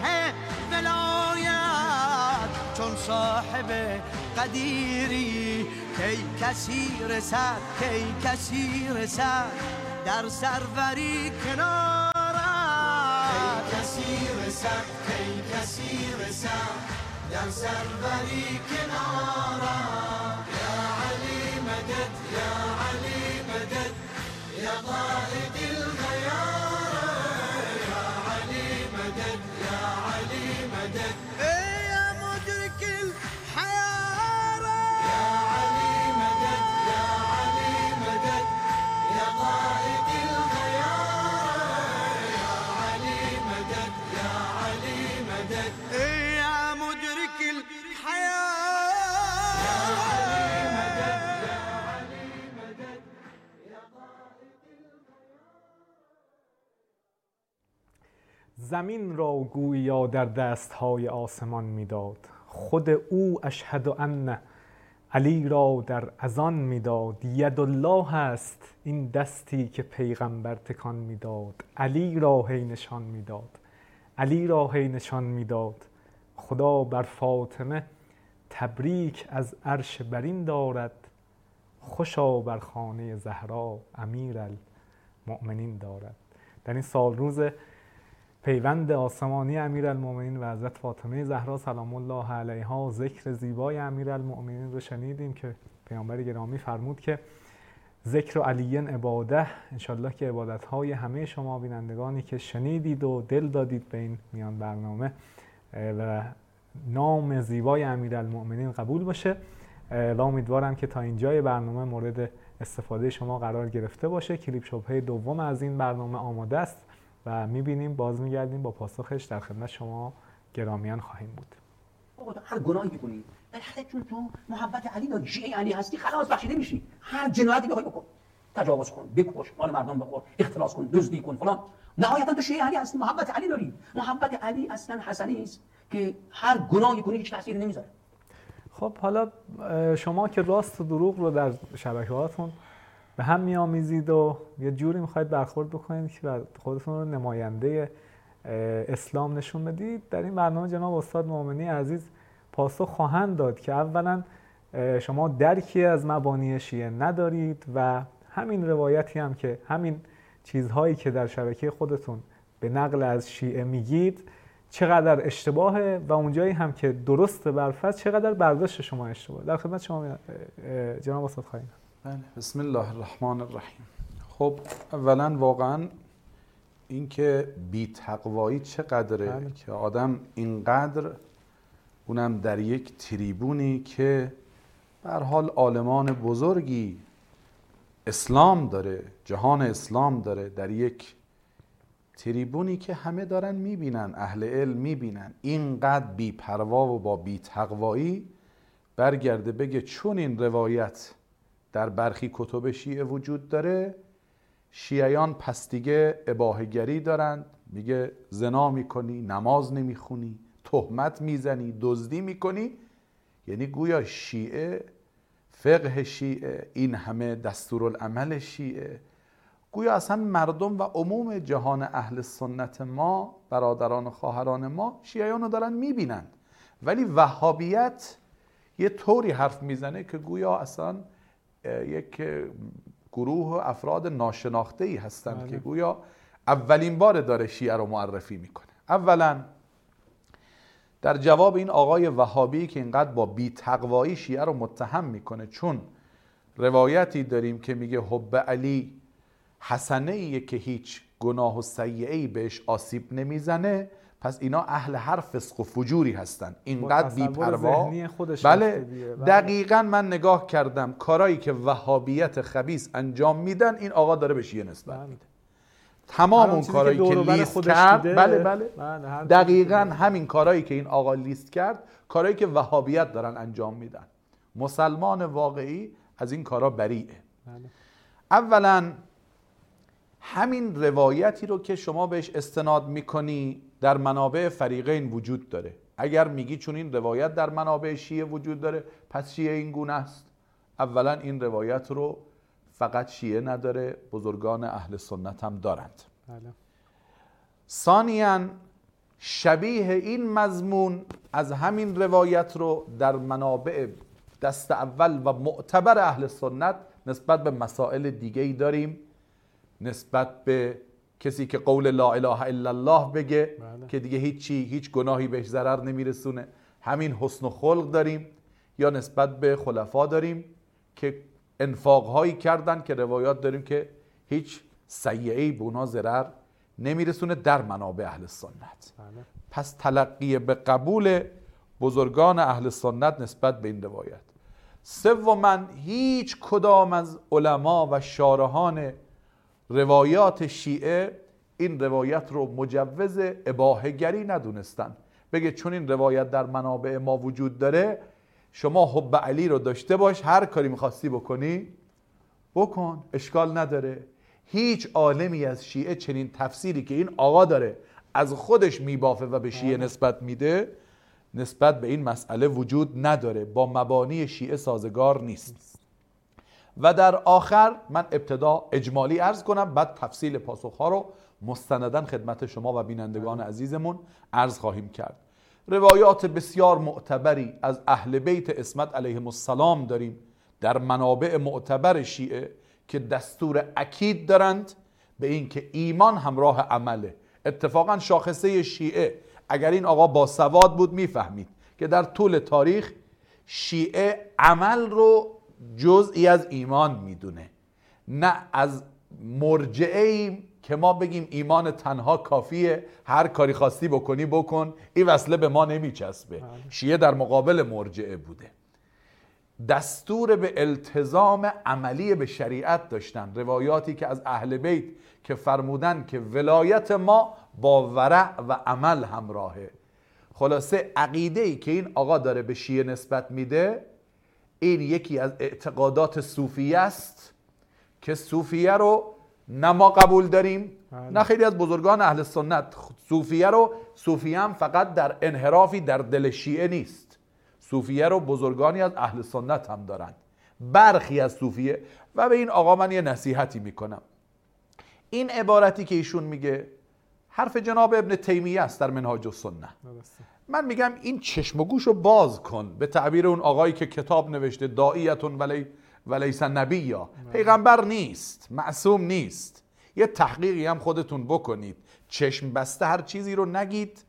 ولایت چون صاحب قدیری، کی کسی رسد کی کسی رسد در سروری کنار، کسی رسد کی کسی رسد در سروری کنارا، یا علی مدد، یا علی مدد، یا قائد الخيار، یا علی مدد، یا علی مدد، یا مدرک الحیار، یا علی مدد، یا علی مدد، یا قائد الخيار، یا علی مدد، یا علی مدد، یا مدرك الحياة، يا علي مدد، يا علي زمین را گویا در دستهای آسمان میداد، خود او اشهد ان علی را در اذان میداد. ید الله است این دستی که پیغمبر تکان میداد، علی را هی نشان میداد، علی را هی نشان میداد. خدا بر فاطمه تبریک از عرش برین دارد، خوشا بر خانه زهرا امیر المؤمنین دارد. در این سال روز پیوند آسمانی امیرالمؤمنین و حضرت فاطمه زهرا سلام الله علیها، ذکر زیبای امیرالمؤمنین رو شنیدیم که پیامبر گرامی فرمود که ذکر علی عباده. انشالله که عبادت‌های همه شما بینندگانی که شنیدید و دل دادید به این میان برنامه و نام زیبای امیرالمؤمنین قبول باشه و امیدوارم که تا اینجای برنامه مورد استفاده شما قرار گرفته باشه. کلیپ شبهه دوم از این برنامه آماده است و میبینیم باز میگردیم با پاسخش در خدمت شما گرامیان خواهیم بود. آقا هر گناهی بکنی بالاخره چون تو محبت علی داری، شیعه علی هستی، خلاص بخشیده میشی. هر جنایتی بخوای بکن، تجاوز کن، بکش، مال مردم بخور، اختلاس کن، دزدی کن، فلان، نهایتا تو شیعه علی هستی، محبت علی داری. محبت علی اصلا حسنی است که هر گناهی کنی هیچ تأثیری نمیذاره. خب حالا شما که راست و دروغ رو در شبکه‌هاتون به هم می‌آمیزید و یه جوری می‌خواید برخورد بکنید که خودتون رو نماینده اسلام نشون بدید، در این برنامه جناب استاد مومنی عزیز پاسخ خواهند داد که اولا شما درکی از مبانی شیعه ندارید و همین روایتی هم که همین چیزهایی که در شبکه خودتون به نقل از شیعه میگید چقدر اشتباهه و اونجایی هم که درسته برفرض چقدر برداشت شما اشتباهه. در خدمت شما جناب استاد خواهیم. بله، بسم الله الرحمن الرحیم. خب اولا واقعا این که بی تقوایی چقدره بله. که آدم اینقدر اونم در یک تریبونی که به هر حال عالمان بزرگی اسلام داره، جهان اسلام داره، در یک تریبونی که همه دارن میبینن، اهل علم میبینن، اینقدر بی پروا و با بی تقوایی برگرده بگه چون این روایت در برخی کتب شیعه وجود داره، شیعیان پس دیگه اباحه‌گری دارند. میگه زنا میکنی، نماز نمیخونی، تهمت میزنی، دزدی میکنی. یعنی گویا شیعه، فقه شیعه، این همه دستورالعمل شیعه، گویا اصلا مردم و عموم جهان اهل سنت ما، برادران و خواهران ما، شیعیان رو دارن میبینند. ولی وهابیت یه طوری حرف میزنه که گویا اصلا یک گروه افراد ناشناخته‌ای هستند بله. که گویا اولین بار داره شیعه رو معرفی میکنه. اولا در جواب این آقای وهابی که اینقدر با بی تقوایی شیعه رو متهم میکنه، چون روایتی داریم که میگه حب علی حسنه ایه که هیچ گناه و سیئه‌ای بهش آسیب نمیزنه، پس اینا اهل هر فسق و فجوری هستن. اینقدر بی پروا. بله دقیقاً من نگاه کردم کارایی که وهابیت خبیث انجام میدن این آقا داره به شیعه نسبت میده. تمام اون کارایی که, که لیست کرد بله بله, بله دقیقاً همین کارایی که این آقا لیست کرد کارایی که وهابیت دارن انجام میدن. مسلمان واقعی از این کارا بریئه. بله. اولا همین روایتی رو که شما بهش استناد میکنی در منابع فریقین وجود داره. اگر میگی چون این روایت در منابع شیعه وجود داره پس شیعه این گونه است، اولا این روایت رو فقط شیعه نداره، بزرگان اهل سنت هم دارند. بله. ثانیاً شبیه این مضمون از همین روایت رو در منابع دست اول و معتبر اهل سنت نسبت به مسائل دیگه‌ای داریم، نسبت به کسی که قول لا اله الا الله بگه بله. که دیگه هیچی هیچ گناهی بهش ضرر نمیرسونه، همین حسن و خلق داریم. یا نسبت به خلفا داریم که انفاقهایی کردن که روایات داریم که هیچ سیئه‌ای به اونها ضرر نمیرسونه در منابع اهل سنت. بله. پس تلقی به قبول بزرگان اهل سنت نسبت به این روایت. سوماً هیچ کدام از علما و شارحان روایات شیعه این روایت رو مجوز اباحه‌گری ندونستن. بگه چون این روایت در منابع ما وجود داره شما حب علی رو داشته باش، هر کاری میخواستی بکنی بکن، اشکال نداره. هیچ عالمی از شیعه چنین تفسیری که این آقا داره از خودش میبافه و به شیعه نسبت میده، نسبت به این مسئله وجود نداره، با مبانی شیعه سازگار نیست. و در آخر من ابتدا اجمالی عرض کنم، بعد تفصیل پاسخها رو مستنداً خدمت شما و بینندگان عزیزمون عرض خواهیم کرد. روایات بسیار معتبری از اهل بیت عصمت علیهم السلام داریم در منابع معتبر شیعه که دستور اکید دارند به این که ایمان همراه عمله. اتفاقا شاخصه شیعه، اگر این آقا با سواد بود میفهمید که در طول تاریخ شیعه عمل رو جزئی از ایمان میدونه، نه از مرجعه که ما بگیم ایمان تنها کافیه، هر کاری خواستی بکنی بکن، این وصله به ما نمیچسبه. شیعه در مقابل مرجعه بوده، دستور به التزام عملی به شریعت داشتن. روایاتی که از اهل بیت که فرمودن که ولایت ما با ورع و عمل همراهه. خلاصه عقیده‌ای که این آقا داره به شیعه نسبت میده، این یکی از اعتقادات صوفیه است که صوفیه رو نه ما قبول داریم نه خیلی از بزرگان اهل سنت. صوفیه رو صوفیه هم فقط در انحرافی در دل شیعه نیست، صوفیه رو بزرگانی از اهل سنت هم دارند، برخی از صوفیه. و به این آقا من یه نصیحتی میکنم، این عبارتی که ایشون میگه حرف جناب ابن تیمیه است در منهاج السنه. من میگم این چشم و گوش رو باز کن، به تعبیر اون آقایی که کتاب نوشته داعیتون ولی ولیس نبیا، پیغمبر نیست، معصوم نیست. یه تحقیقی هم خودتون بکنید، چشم بسته هر چیزی رو نگید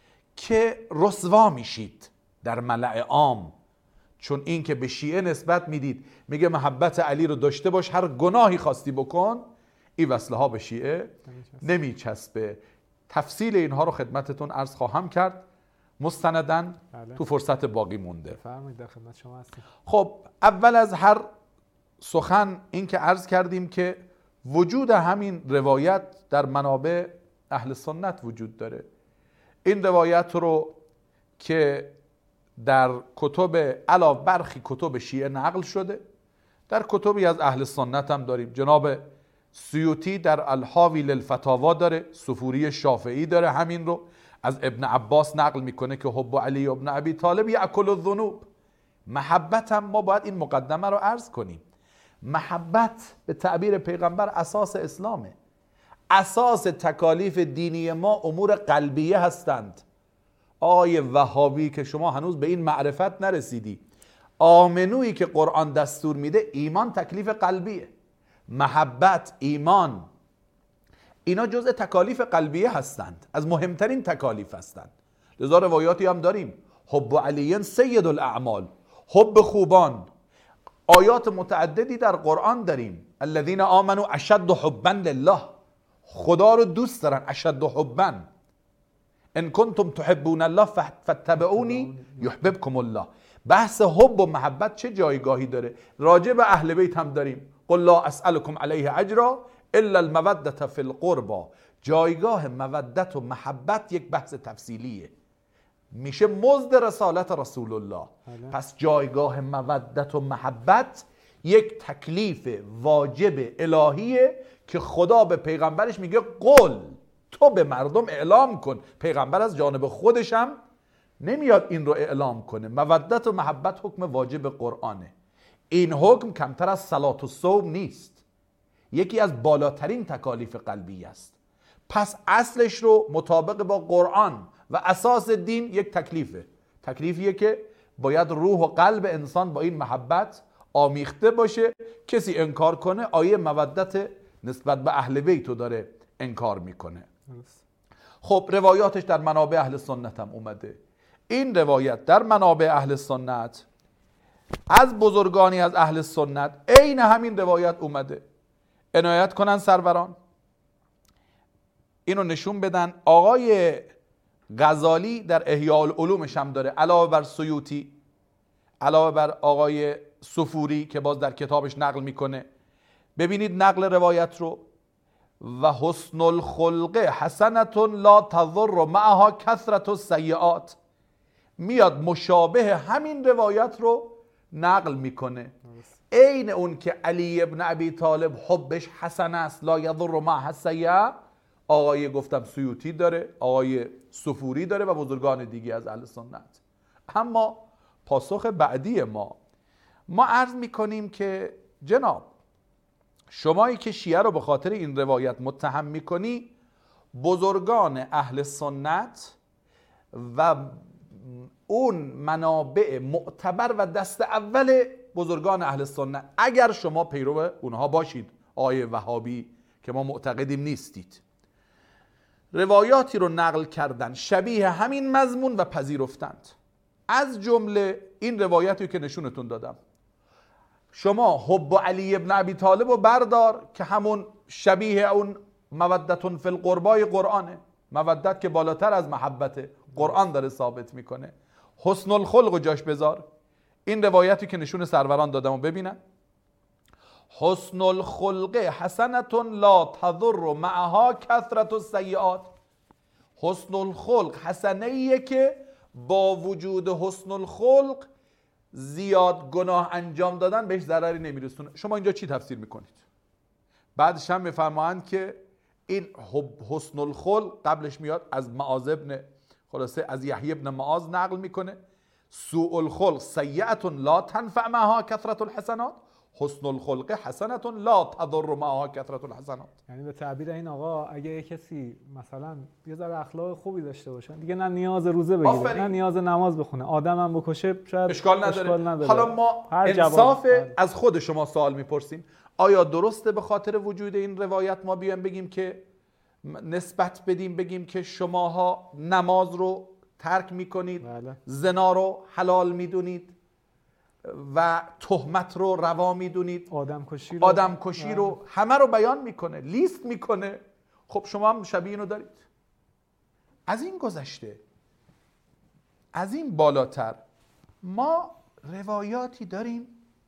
که رسوا میشید در ملأ عام. چون این که به شیعه نسبت میدید میگه محبت علی رو داشته باش، هر گناهی خواستی بکن، این وصله ها به شیعه نمیچسبه. تفصیل اینها رو خدمتتون عرض خواهم کرد مستنداً. بله. تو فرصت باقی مونده. فرمایید، در خدمت شما هستیم. خب اول از هر سخن این که عرض کردیم که وجود همین روایت در منابع اهل سنت وجود داره. این روایت رو که در کتب علاوه برخی کتب شیعه نقل شده، در کتبی از اهل سنت هم داریم. جناب سیوطی در الحاوی للفتاوا داره، سفوری شافعی داره همین رو از ابن عباس نقل میکنه که حب علی ابن ابی طالب یأکل الذنوب. محبت هم ما باید این مقدمه رو عرض کنیم، محبت به تعبیر پیغمبر اساس اسلامه. اساس تکالیف دینی ما امور قلبیه هستند. آقای وهابی که شما هنوز به این معرفت نرسیدی، آمنویی که قرآن دستور میده ایمان تکلیف قلبیه، محبت، ایمان، اینا جزء تکالیف قلبیه هستند، از مهمترین تکالیف هستند. لذا روایاتی هم داریم حب علی سید الاعمال، حب خوبان. آیات متعددی در قرآن داریم الذین آمنوا اشد حبا لله، خدا رو دوست دارن، اشد حبا. ان کنتم تحبون الله فاتبعونی یحببکم الله. بحث حب و محبت چه جایگاهی داره؟ راجع به اهل بیت هم داریم قل لا اسألكم علیه اجرا الا المودة فی القربى. جایگاه مودت و محبت یک بحث تفصیلیه، میشه مزد رسالت رسول الله. پس جایگاه مودت و محبت یک تکلیف واجب الهیه که خدا به پیغمبرش میگه قل، تو به مردم اعلام کن. پیغمبر از جانب خودش هم نمیاد این رو اعلام کنه. مودت و محبت حکم واجب قرآنه. این حکم کمتر از صلات و صوم نیست، یکی از بالاترین تکالیف قلبی است. پس اصلش رو مطابق با قرآن و اساس دین یک تکلیفه، تکلیفیه که باید روح و قلب انسان با این محبت آمیخته باشه. کسی انکار کنه آیه مودت نسبت به اهل بیت رو داره انکار میکنه. خب روایاتش در منابع اهل سنت هم اومده. این روایت در منابع اهل سنت از بزرگانی از اهل سنت عین همین روایت اومده. عنایت کنن سروران اینو نشون بدن. آقای غزالی در احیاء العلومش هم داره، علاوه بر سیوطی، علاوه بر آقای سفوری که باز در کتابش نقل میکنه. ببینید نقل روایت رو. و حسن الخلق حسنة لا تضر معها کثرة السیئات. میاد مشابه همین روایت رو نقل میکنه، عین اون که علی ابن ابی طالب حبش حسن است لا یضر معها السیئه، آقای گفتم سیوطی داره، آقای صفوری داره و بزرگان دیگه از اهل سنت. اما پاسخ بعدی ما ما عرض میکنیم که جناب شمایی که شیعه رو به خاطر این روایت متهم میکنی، بزرگان اهل سنت و اون منابع معتبر و دست اول بزرگان اهل سنت، اگر شما پیرو اونها باشید، آیه وهابی که ما معتقدیم نیستید، روایاتی رو نقل کردن شبیه همین مضمون و پذیرفتند. از جمله این روایتی که نشونتون دادم، شما حب علی ابن ابی طالب رو بردار که همون شبیه اون مودتون فی القربای قرآنه، مودت که بالاتر از محبت قرآن داره ثابت میکنه. حسن الخلق جاش بذار، این روایتی که نشون سروران دادم و ببینن. حسن الخلق حسنتون لا تضر معها کثرت السیئات. حسن الخلق حسنه ایه که با وجود حسن الخلق زیاد گناه انجام دادن بهش ضرری نمیرسونه. شما اینجا چی تفسیر میکنید؟ بعدش هم میفرمایند که این حسن الخلق قبلش میاد از معاذ ابن خلاصه از یحیی ابن معاذ نقل میکنه، سوء الخلق سیئة لا تنفع معها کثرت الحسنات، حسن الخلق حسنة لا تضر معها کثرت الحسنات. یعنی به تعبیر این آقا اگه یه کسی مثلا یه ذره اخلاق خوبی داشته باشه دیگه نه نیاز روزه بگیره آفرین. نه نیاز نماز بخونه، آدمم بکشه شاید اشکال نداره. اشکال نداره. حالا ما انصاف از خود شما سوال میپرسیم، آیا درسته به خاطر وجود این روایت ما بیایم بگیم که نسبت بدیم بگیم که شماها نماز رو ترک میکنید، بله. زنا رو حلال میدونید و تهمت رو روا میدونید، آدم کشی رو آدم کشی رو همه رو بیان میکنه، لیست میکنه. خب شما هم شبیه اینو دارید. از این گذشته، از این بالاتر ما روایاتی داریم،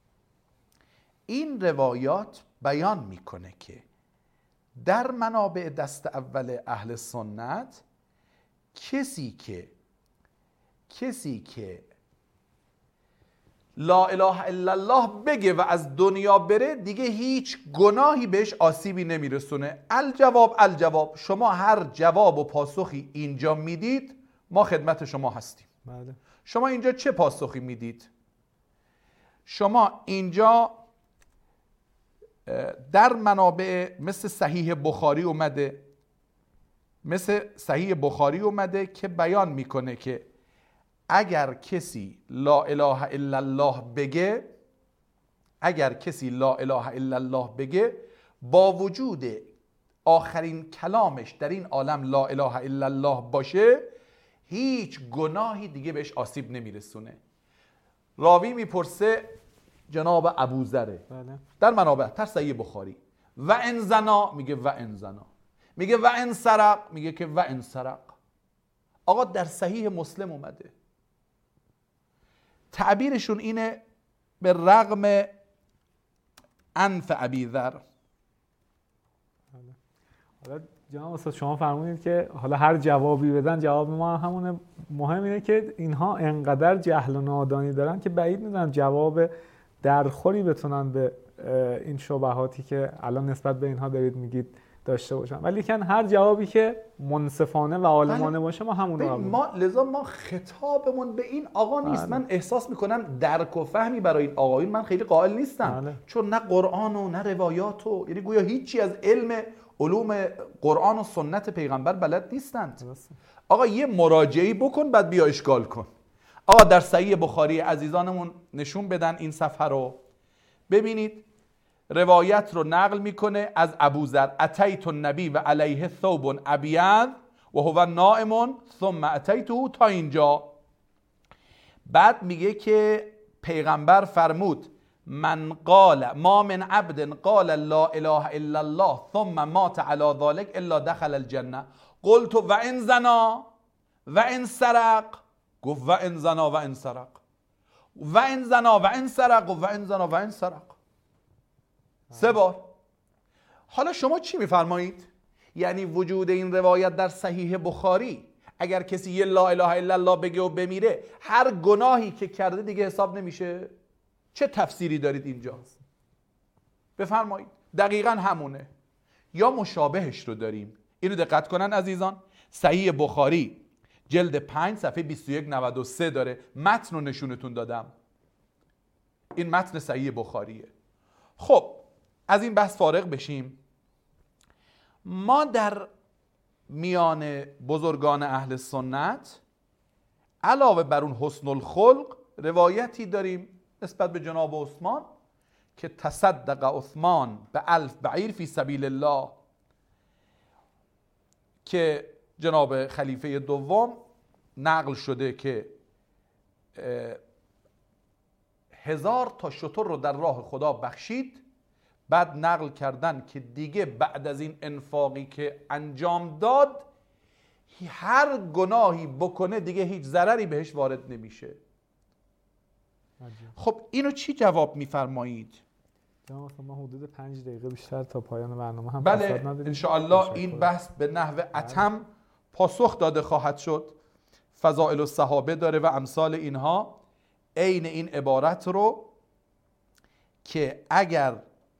این روایات بیان میکنه که در منابع دست اول اهل سنت کسی که کسی که لا اله الا الله بگه و از دنیا بره دیگه هیچ گناهی بهش آسیبی نمیرسونه. الجواب الجواب، شما هر جواب و پاسخی اینجا میدید ما خدمت شما هستیم. بله. شما اینجا چه پاسخی میدید؟ شما اینجا در منابع مثل صحیح بخاری اومده، مثل صحیح بخاری اومده که بیان میکنه که اگر کسی لا اله الا الله بگه اگر کسی لا اله الا الله بگه با وجود آخرین کلامش در این عالم لا اله الا الله باشه هیچ گناهی دیگه بهش آسیب نمیرسونه. راوی میپرسه جناب ابوذر در منابع تر صحیح بخاری، و ان زنا میگه و ان زنا، میگه و ان سرق میگه که و ان سرق. آقا در صحیح مسلم اومده. تعبیرشون اینه به رغم انف ابی ذر. حالا جناب استاد شما فرمودید که حالا هر جوابی بدن جواب ما همونه. مهم اینه که اینها انقدر جهل و نادانی دارن که بعید میدونم جواب درخوری بتونن به این شبهاتی که الان نسبت به اینها دارید میگید داشته باشن، ولی کن هر جوابی که منصفانه و عالمانه باشه ما همون رو ما لذا ما خطابمون به این آقا نیست. بله. من احساس میکنم درک و فهمی برای این آقایون من خیلی قائل نیستم. بله. چون نه قرآن و نه روایات و یعنی گویا هیچی از علم علوم قرآن و سنت پیغمبر بلد نیستند. آقا یه مراجعه‌ای بکن بعد بیا اشکال کن. آقا در صحیح بخاری عزیزانمون نشون بدن این صفحه رو ببینید، روایت رو نقل میکنه از ابوذر، اتیت النبی و علیه ثوب ابیض و هو نائم ثم اتیته، تا اینجا. بعد میگه که پیغمبر فرمود من قال ما من عبد قال لا اله الا الله ثم مات على ذلك الا دخل الجنه. قلت و ان زنا و ان سرق، گفت و ان زنا و ان سرق و ان زنا و ان سرق و ان زنا و ان سرق، سه بار. حالا شما چی میفرمایید؟ یعنی وجود این روایت در صحیح بخاری، اگر کسی یه لا اله الا الله بگه و بمیره هر گناهی که کرده دیگه حساب نمیشه؟ چه تفسیری دارید اینجا؟ بفرمایید. دقیقا همونه. یا مشابهش رو داریم، اینو دقت کنن عزیزان. صحیح بخاری جلد پنج صفحه بیست و یک نود و سه داره. متن رو نشونتون دادم. این متن صحیح بخاریه. خب از این بحث فارغ بشیم. ما در میان بزرگان اهل سنت علاوه بر اون حسن الخلق روایتی داریم نسبت به جناب عثمان که تصدق عثمان به الف بعیر فی سبیل الله، که جناب خلیفه دوم نقل شده که هزار تا شتر رو در راه خدا بخشید. بعد نقل کردن که دیگه بعد از این انفاقی که انجام داد هر گناهی بکنه دیگه هیچ ضرری بهش وارد نمیشه. خب اینو چی جواب میفرمایید؟ ما حدود پنج دقیقه بیشتر تا پایان برنامه هم بله انشاءالله این بحث به نحو اتم پاسخ داده خواهد شد. فضائل الصحابه داره و امثال اینها. عین این عبارت رو که اگر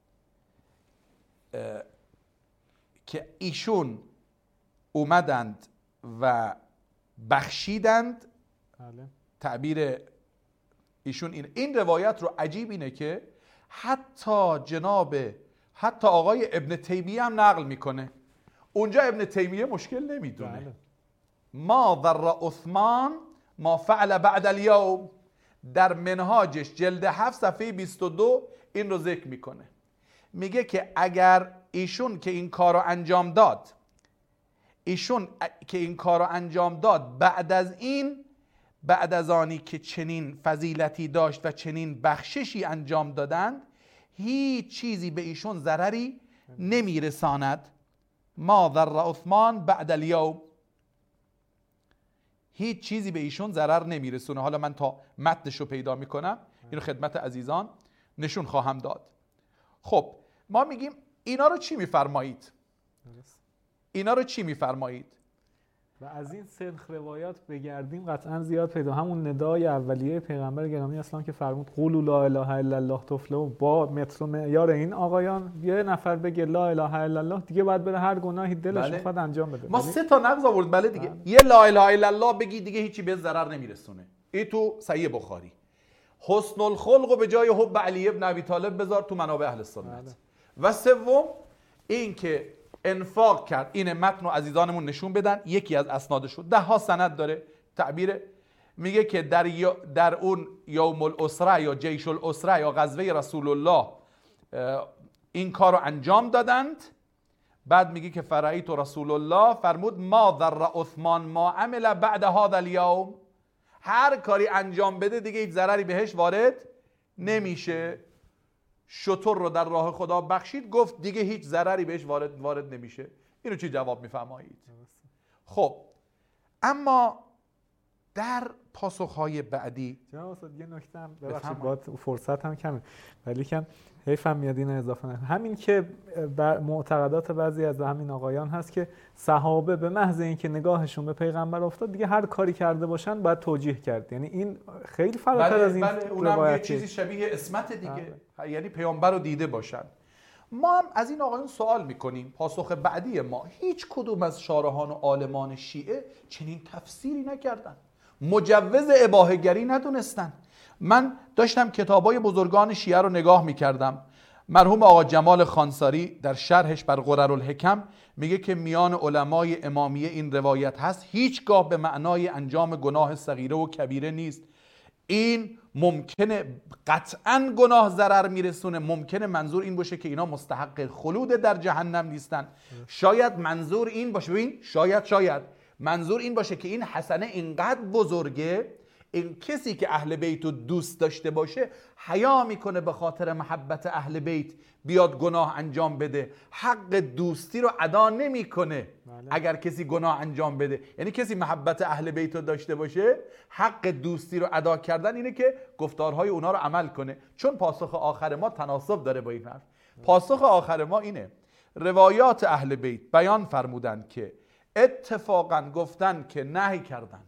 که ایشون اومدند و بخشیدند، بله. تعبیر ایشون این این روایت رو عجیب اینه که حتی جناب حتی آقای ابن تیمیه هم نقل میکنه. اونجا ابن تیمیه مشکل نمیدونه. بله. ما ضر عثمان ما فعل بعد الیوم، در منهاجش جلد هفت صفحه بیست و دو این رو ذکر میکنه. میگه که اگر ایشون که این کار رو انجام داد ایشون که این کار رو انجام داد بعد از این بعد از آنی که چنین فضیلتی داشت و چنین بخششی انجام دادند هیچ چیزی به ایشون ضرری نمیرساند. ما ضر عثمان بعد الیوم، هیچ چیزی به ایشون ضرر نمیرسونه. حالا من تا متنش رو پیدا میکنم اینو خدمت عزیزان نشون خواهم داد. خب ما میگیم اینا رو چی میفرمایید؟ اینا رو چی میفرمایید؟ و از این سنخ روایات بگردیم قطعا زیاد پیدا. همون ندای اولیه پیغمبر گرامی اسلام که فرمود قولوا لا اله الا الله تفلحوا، با متر و معیار این آقایان یه نفر بگه لا اله الا الله دیگه باید بره هر گناهی دلش بله. بخواد انجام بده. ما بله. سه تا نقض آورد. بله دیگه بله. یه لا اله الا الله بگی دیگه هیچی به ضرر نمیرسونه. این تو صحیح بخاری. حسن الخلق رو به جای حب علی ابن ابی طالب بذار تو منابع اهل سنت. بله. و سوم این که انفاق کرد. این متن و عزیزانمون نشون بدن. یکی از اسنادش ده ها سند داره. تعبیر میگه که در در اون یوم الاسره یا جیش الاسره یا غزوه رسول الله این کار رو انجام دادند. بعد میگه که فرعیت رسول الله فرمود ما ضر عثمان ما عمل بعد هذا اليوم، هر کاری انجام بده دیگه هیچ ضرری بهش وارد نمیشه. شتر رو در راه خدا بخشید، گفت دیگه هیچ ضرری بهش وارد وارد نمیشه. اینو چی جواب میفرمایید؟ خب اما در پاسخهای بعدی جناب استاد یه نکته هم ببخشید با فرصت هم کمه ولی کن حیفم میاد اینو اضافه نکنم. همین که معتقدات بعضی از همین آقایان هست که صحابه به محض اینکه نگاهشون به پیغمبر افتاد دیگه هر کاری کرده باشن باید توجیه کرد. یعنی این خیلی فراتر بله، از این بله، اونم یه چیزی شبیه اسمت دیگه. بله. یعنی پیامبر رو دیده باشن. ما هم از این آقایون سوال میکنیم. پاسخ بعدی ما هیچ کدوم از شارحان و عالمان شیعه چنین تفسیری نکردن، مجوز اباحه‌گری ندونستن. من داشتم کتابای بزرگان شیعه رو نگاه میکردم. مرحوم آقا جمال خانساری در شرحش بر قررالحکم میگه که میان علمای امامیه این روایت هست، هیچگاه به معنای انجام گناه صغیره و کبیره نیست. این ممکنه قطعا گناه ضرر میرسونه، ممکنه منظور این باشه که اینا مستحق خلود در جهنم نیستن. شاید منظور این باشه، ببین شاید شاید منظور این باشه که این حسنه اینقدر بزرگه، این کسی که اهل بیت رو دوست داشته باشه حیا میکنه به خاطر محبت اهل بیت بیاد گناه انجام بده، حق دوستی رو ادا نمیکنه. اگر کسی گناه انجام بده، یعنی کسی محبت اهل بیت رو داشته باشه حق دوستی رو ادا کردن اینه که گفتارهای اونا رو عمل کنه. چون پاسخ آخر ما تناسب داره با این حرف. پاسخ آخر ما اینه: روایات اهل بیت بیان فرمودند که اتفاقا گفتن که نهی کردند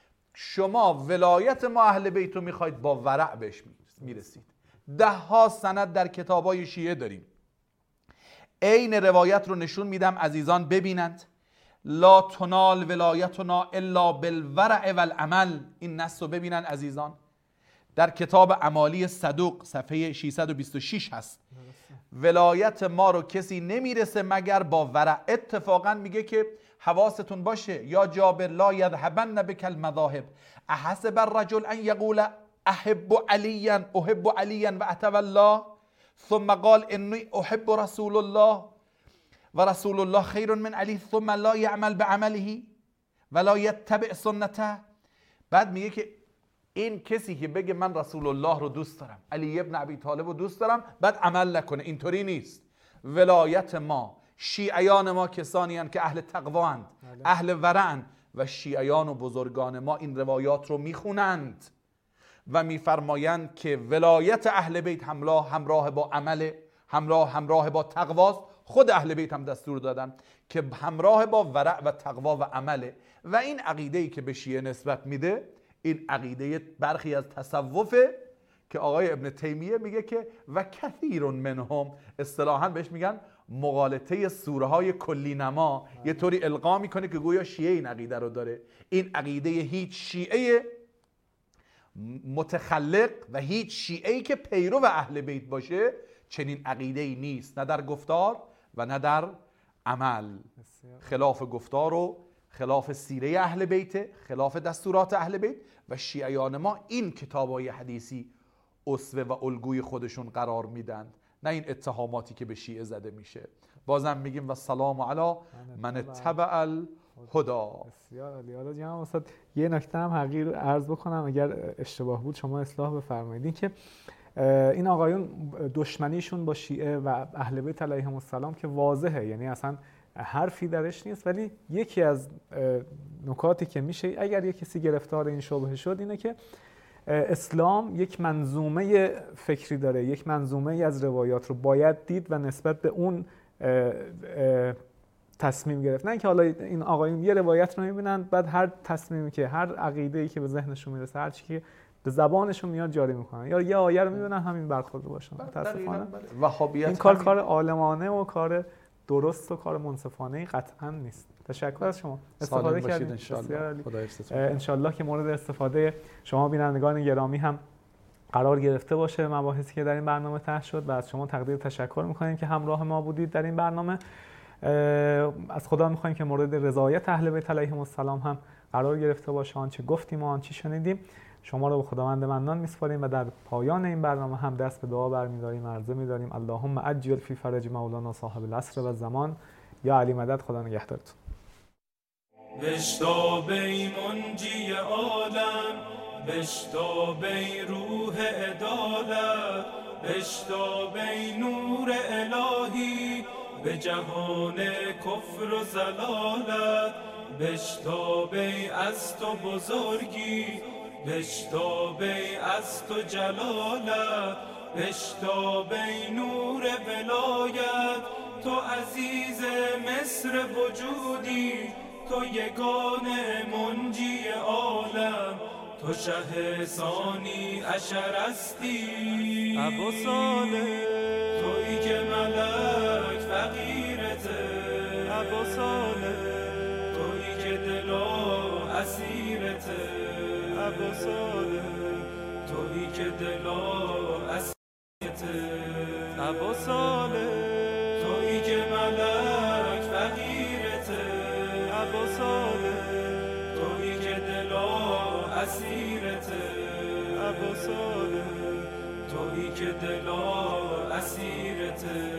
شما ولایت ما اهل بیت رو میخواید با ورع بهش میرسید. ده ها سند در کتابای شیعه داریم. عین روایت رو نشون میدم عزیزان ببینند لا تنال ولایتنا الا بالورع والعمل. این نص رو ببینن عزیزان، در کتاب اعمالی صدوق صفحه ششصد و بیست و شش هست. ولایت ما رو کسی نمیرسه مگر با ورع. اتفاقا میگه که حواستون باشه، یا جابر لا یذهبن بک المذاهب احسب الرجل ان یقول احب علیا احب علیا و اتولى ثم قال انی احب رسول الله و رسول الله خیر من علی ثم لا یعمل بعمله ولا یتبع سنته. بعد میگه که این کسی که بگه من رسول الله رو دوست دارم، علی ابن ابی طالب رو دوست دارم، بعد عمل نکنه، اینطوری نیست. ولایت ما، شیعیان ما کسانی هستند که اهل تقوا اند، اهل ورعند، و شیعیان و بزرگان ما این روایات رو میخونند و میفرمایند که ولایت اهل بیت همراه همراه با عمل، همراه همراه با تقواست. خود اهل بیت هم دستور دادن که همراه با ورع و تقوا و عمله. و این عقیده‌ای که به شیعه نسبت میده، این عقیده برخی از تصوفه که آقای ابن تیمیه میگه که و کثیر منهم، اصطلاحاً بهش میگن مغالطه سوره های کلی نما، یه طوری القا میکنه که گویا شیعه این عقیده رو داره. این عقیده هیچ شیعه متخلق و هیچ شیعه‌ای که پیرو اهل بیت باشه چنین عقیده‌ای نیست، نه در گفتار و نه در عمل. خلاف گفتار و خلاف سیره اهل بیت، خلاف دستورات اهل بیت. و شیعیان ما این کتابای حدیثی اسوه و الگوی خودشون قرار میدن، نه این اتهاماتی که به شیعه زده میشه. بازم میگیم و سلام علی من اتبع الهدا. بسیار عالی. حالا جناب استاد یه نکته هم حقیر عرض بکنم، اگر اشتباه بود شما اصلاح بفرمایید. این که این آقایون دشمنیشون با شیعه و اهل بیت علیهم السلام که واضحه، یعنی اصلا حرفی درش نیست، ولی یکی از نکاتی که میشه اگر یک کسی گرفتار این شبهه شد اینه که اسلام یک منظومه فکری داره، یک منظومه از روایات رو باید دید و نسبت به اون تصمیم گرفت. نه که حالا این آقایون یه روایت رو میبینن بعد هر تصمیمی که هر عقیده‌ای که به ذهنشون میرسه، هر چیزی که به زبانشون میاد جاری میکنن، یا یه آیه رو میبینن همین برخورد باشن. متاسفانه وهابیت این کار کار عالمانه و کار درست و کار منصفانه قطعا نیست. تشکر از شما، استفاده کردید ان شاءالله. ان شاءالله که مورد استفاده شما بینندگان گرامی هم قرار گرفته باشه مباحثی که در این برنامه طرح شد و از شما تقدیر تشکر می‌کنیم که همراه ما بودید در این برنامه. از خدا می‌خوایم که مورد رضایت اهل بیت علیهم السلام هم قرار گرفته باشه. آنچه گفتیم و آنچه شنیدیم شما رو به خداوند منان می‌سپاریم و در پایان این برنامه هم دست به دعا برمی‌داریم، عرضه می‌داریم اللهم عجل فی فرج مولانا صاحب العصر و الزمان. یا علی مدد. خدا نگهدارتون. بشتاب ای منجی عالم، بشتاب ای روح عدالت، بشتاب ای نور الهی به جهان کفر و ضلالت، بشتاب ای از تو بزرگی، بشتاب ای از تو جلالت، بشتاب ای نور ولایت، تو عزیز مصر وجودی، تو یگانه منجی عالم، تو شه ثانی عشر هستی ابو صالح، تویی که ملک فقیرته ابو صالح، تویی که دلا اسیرته ابو صالح، تویی که دلا اسیرته ابو صالح، تویی که ملک فقیرته ابو صالح، تویی که دلا اسیرته ابو صالح، تویی که دلا اسیرته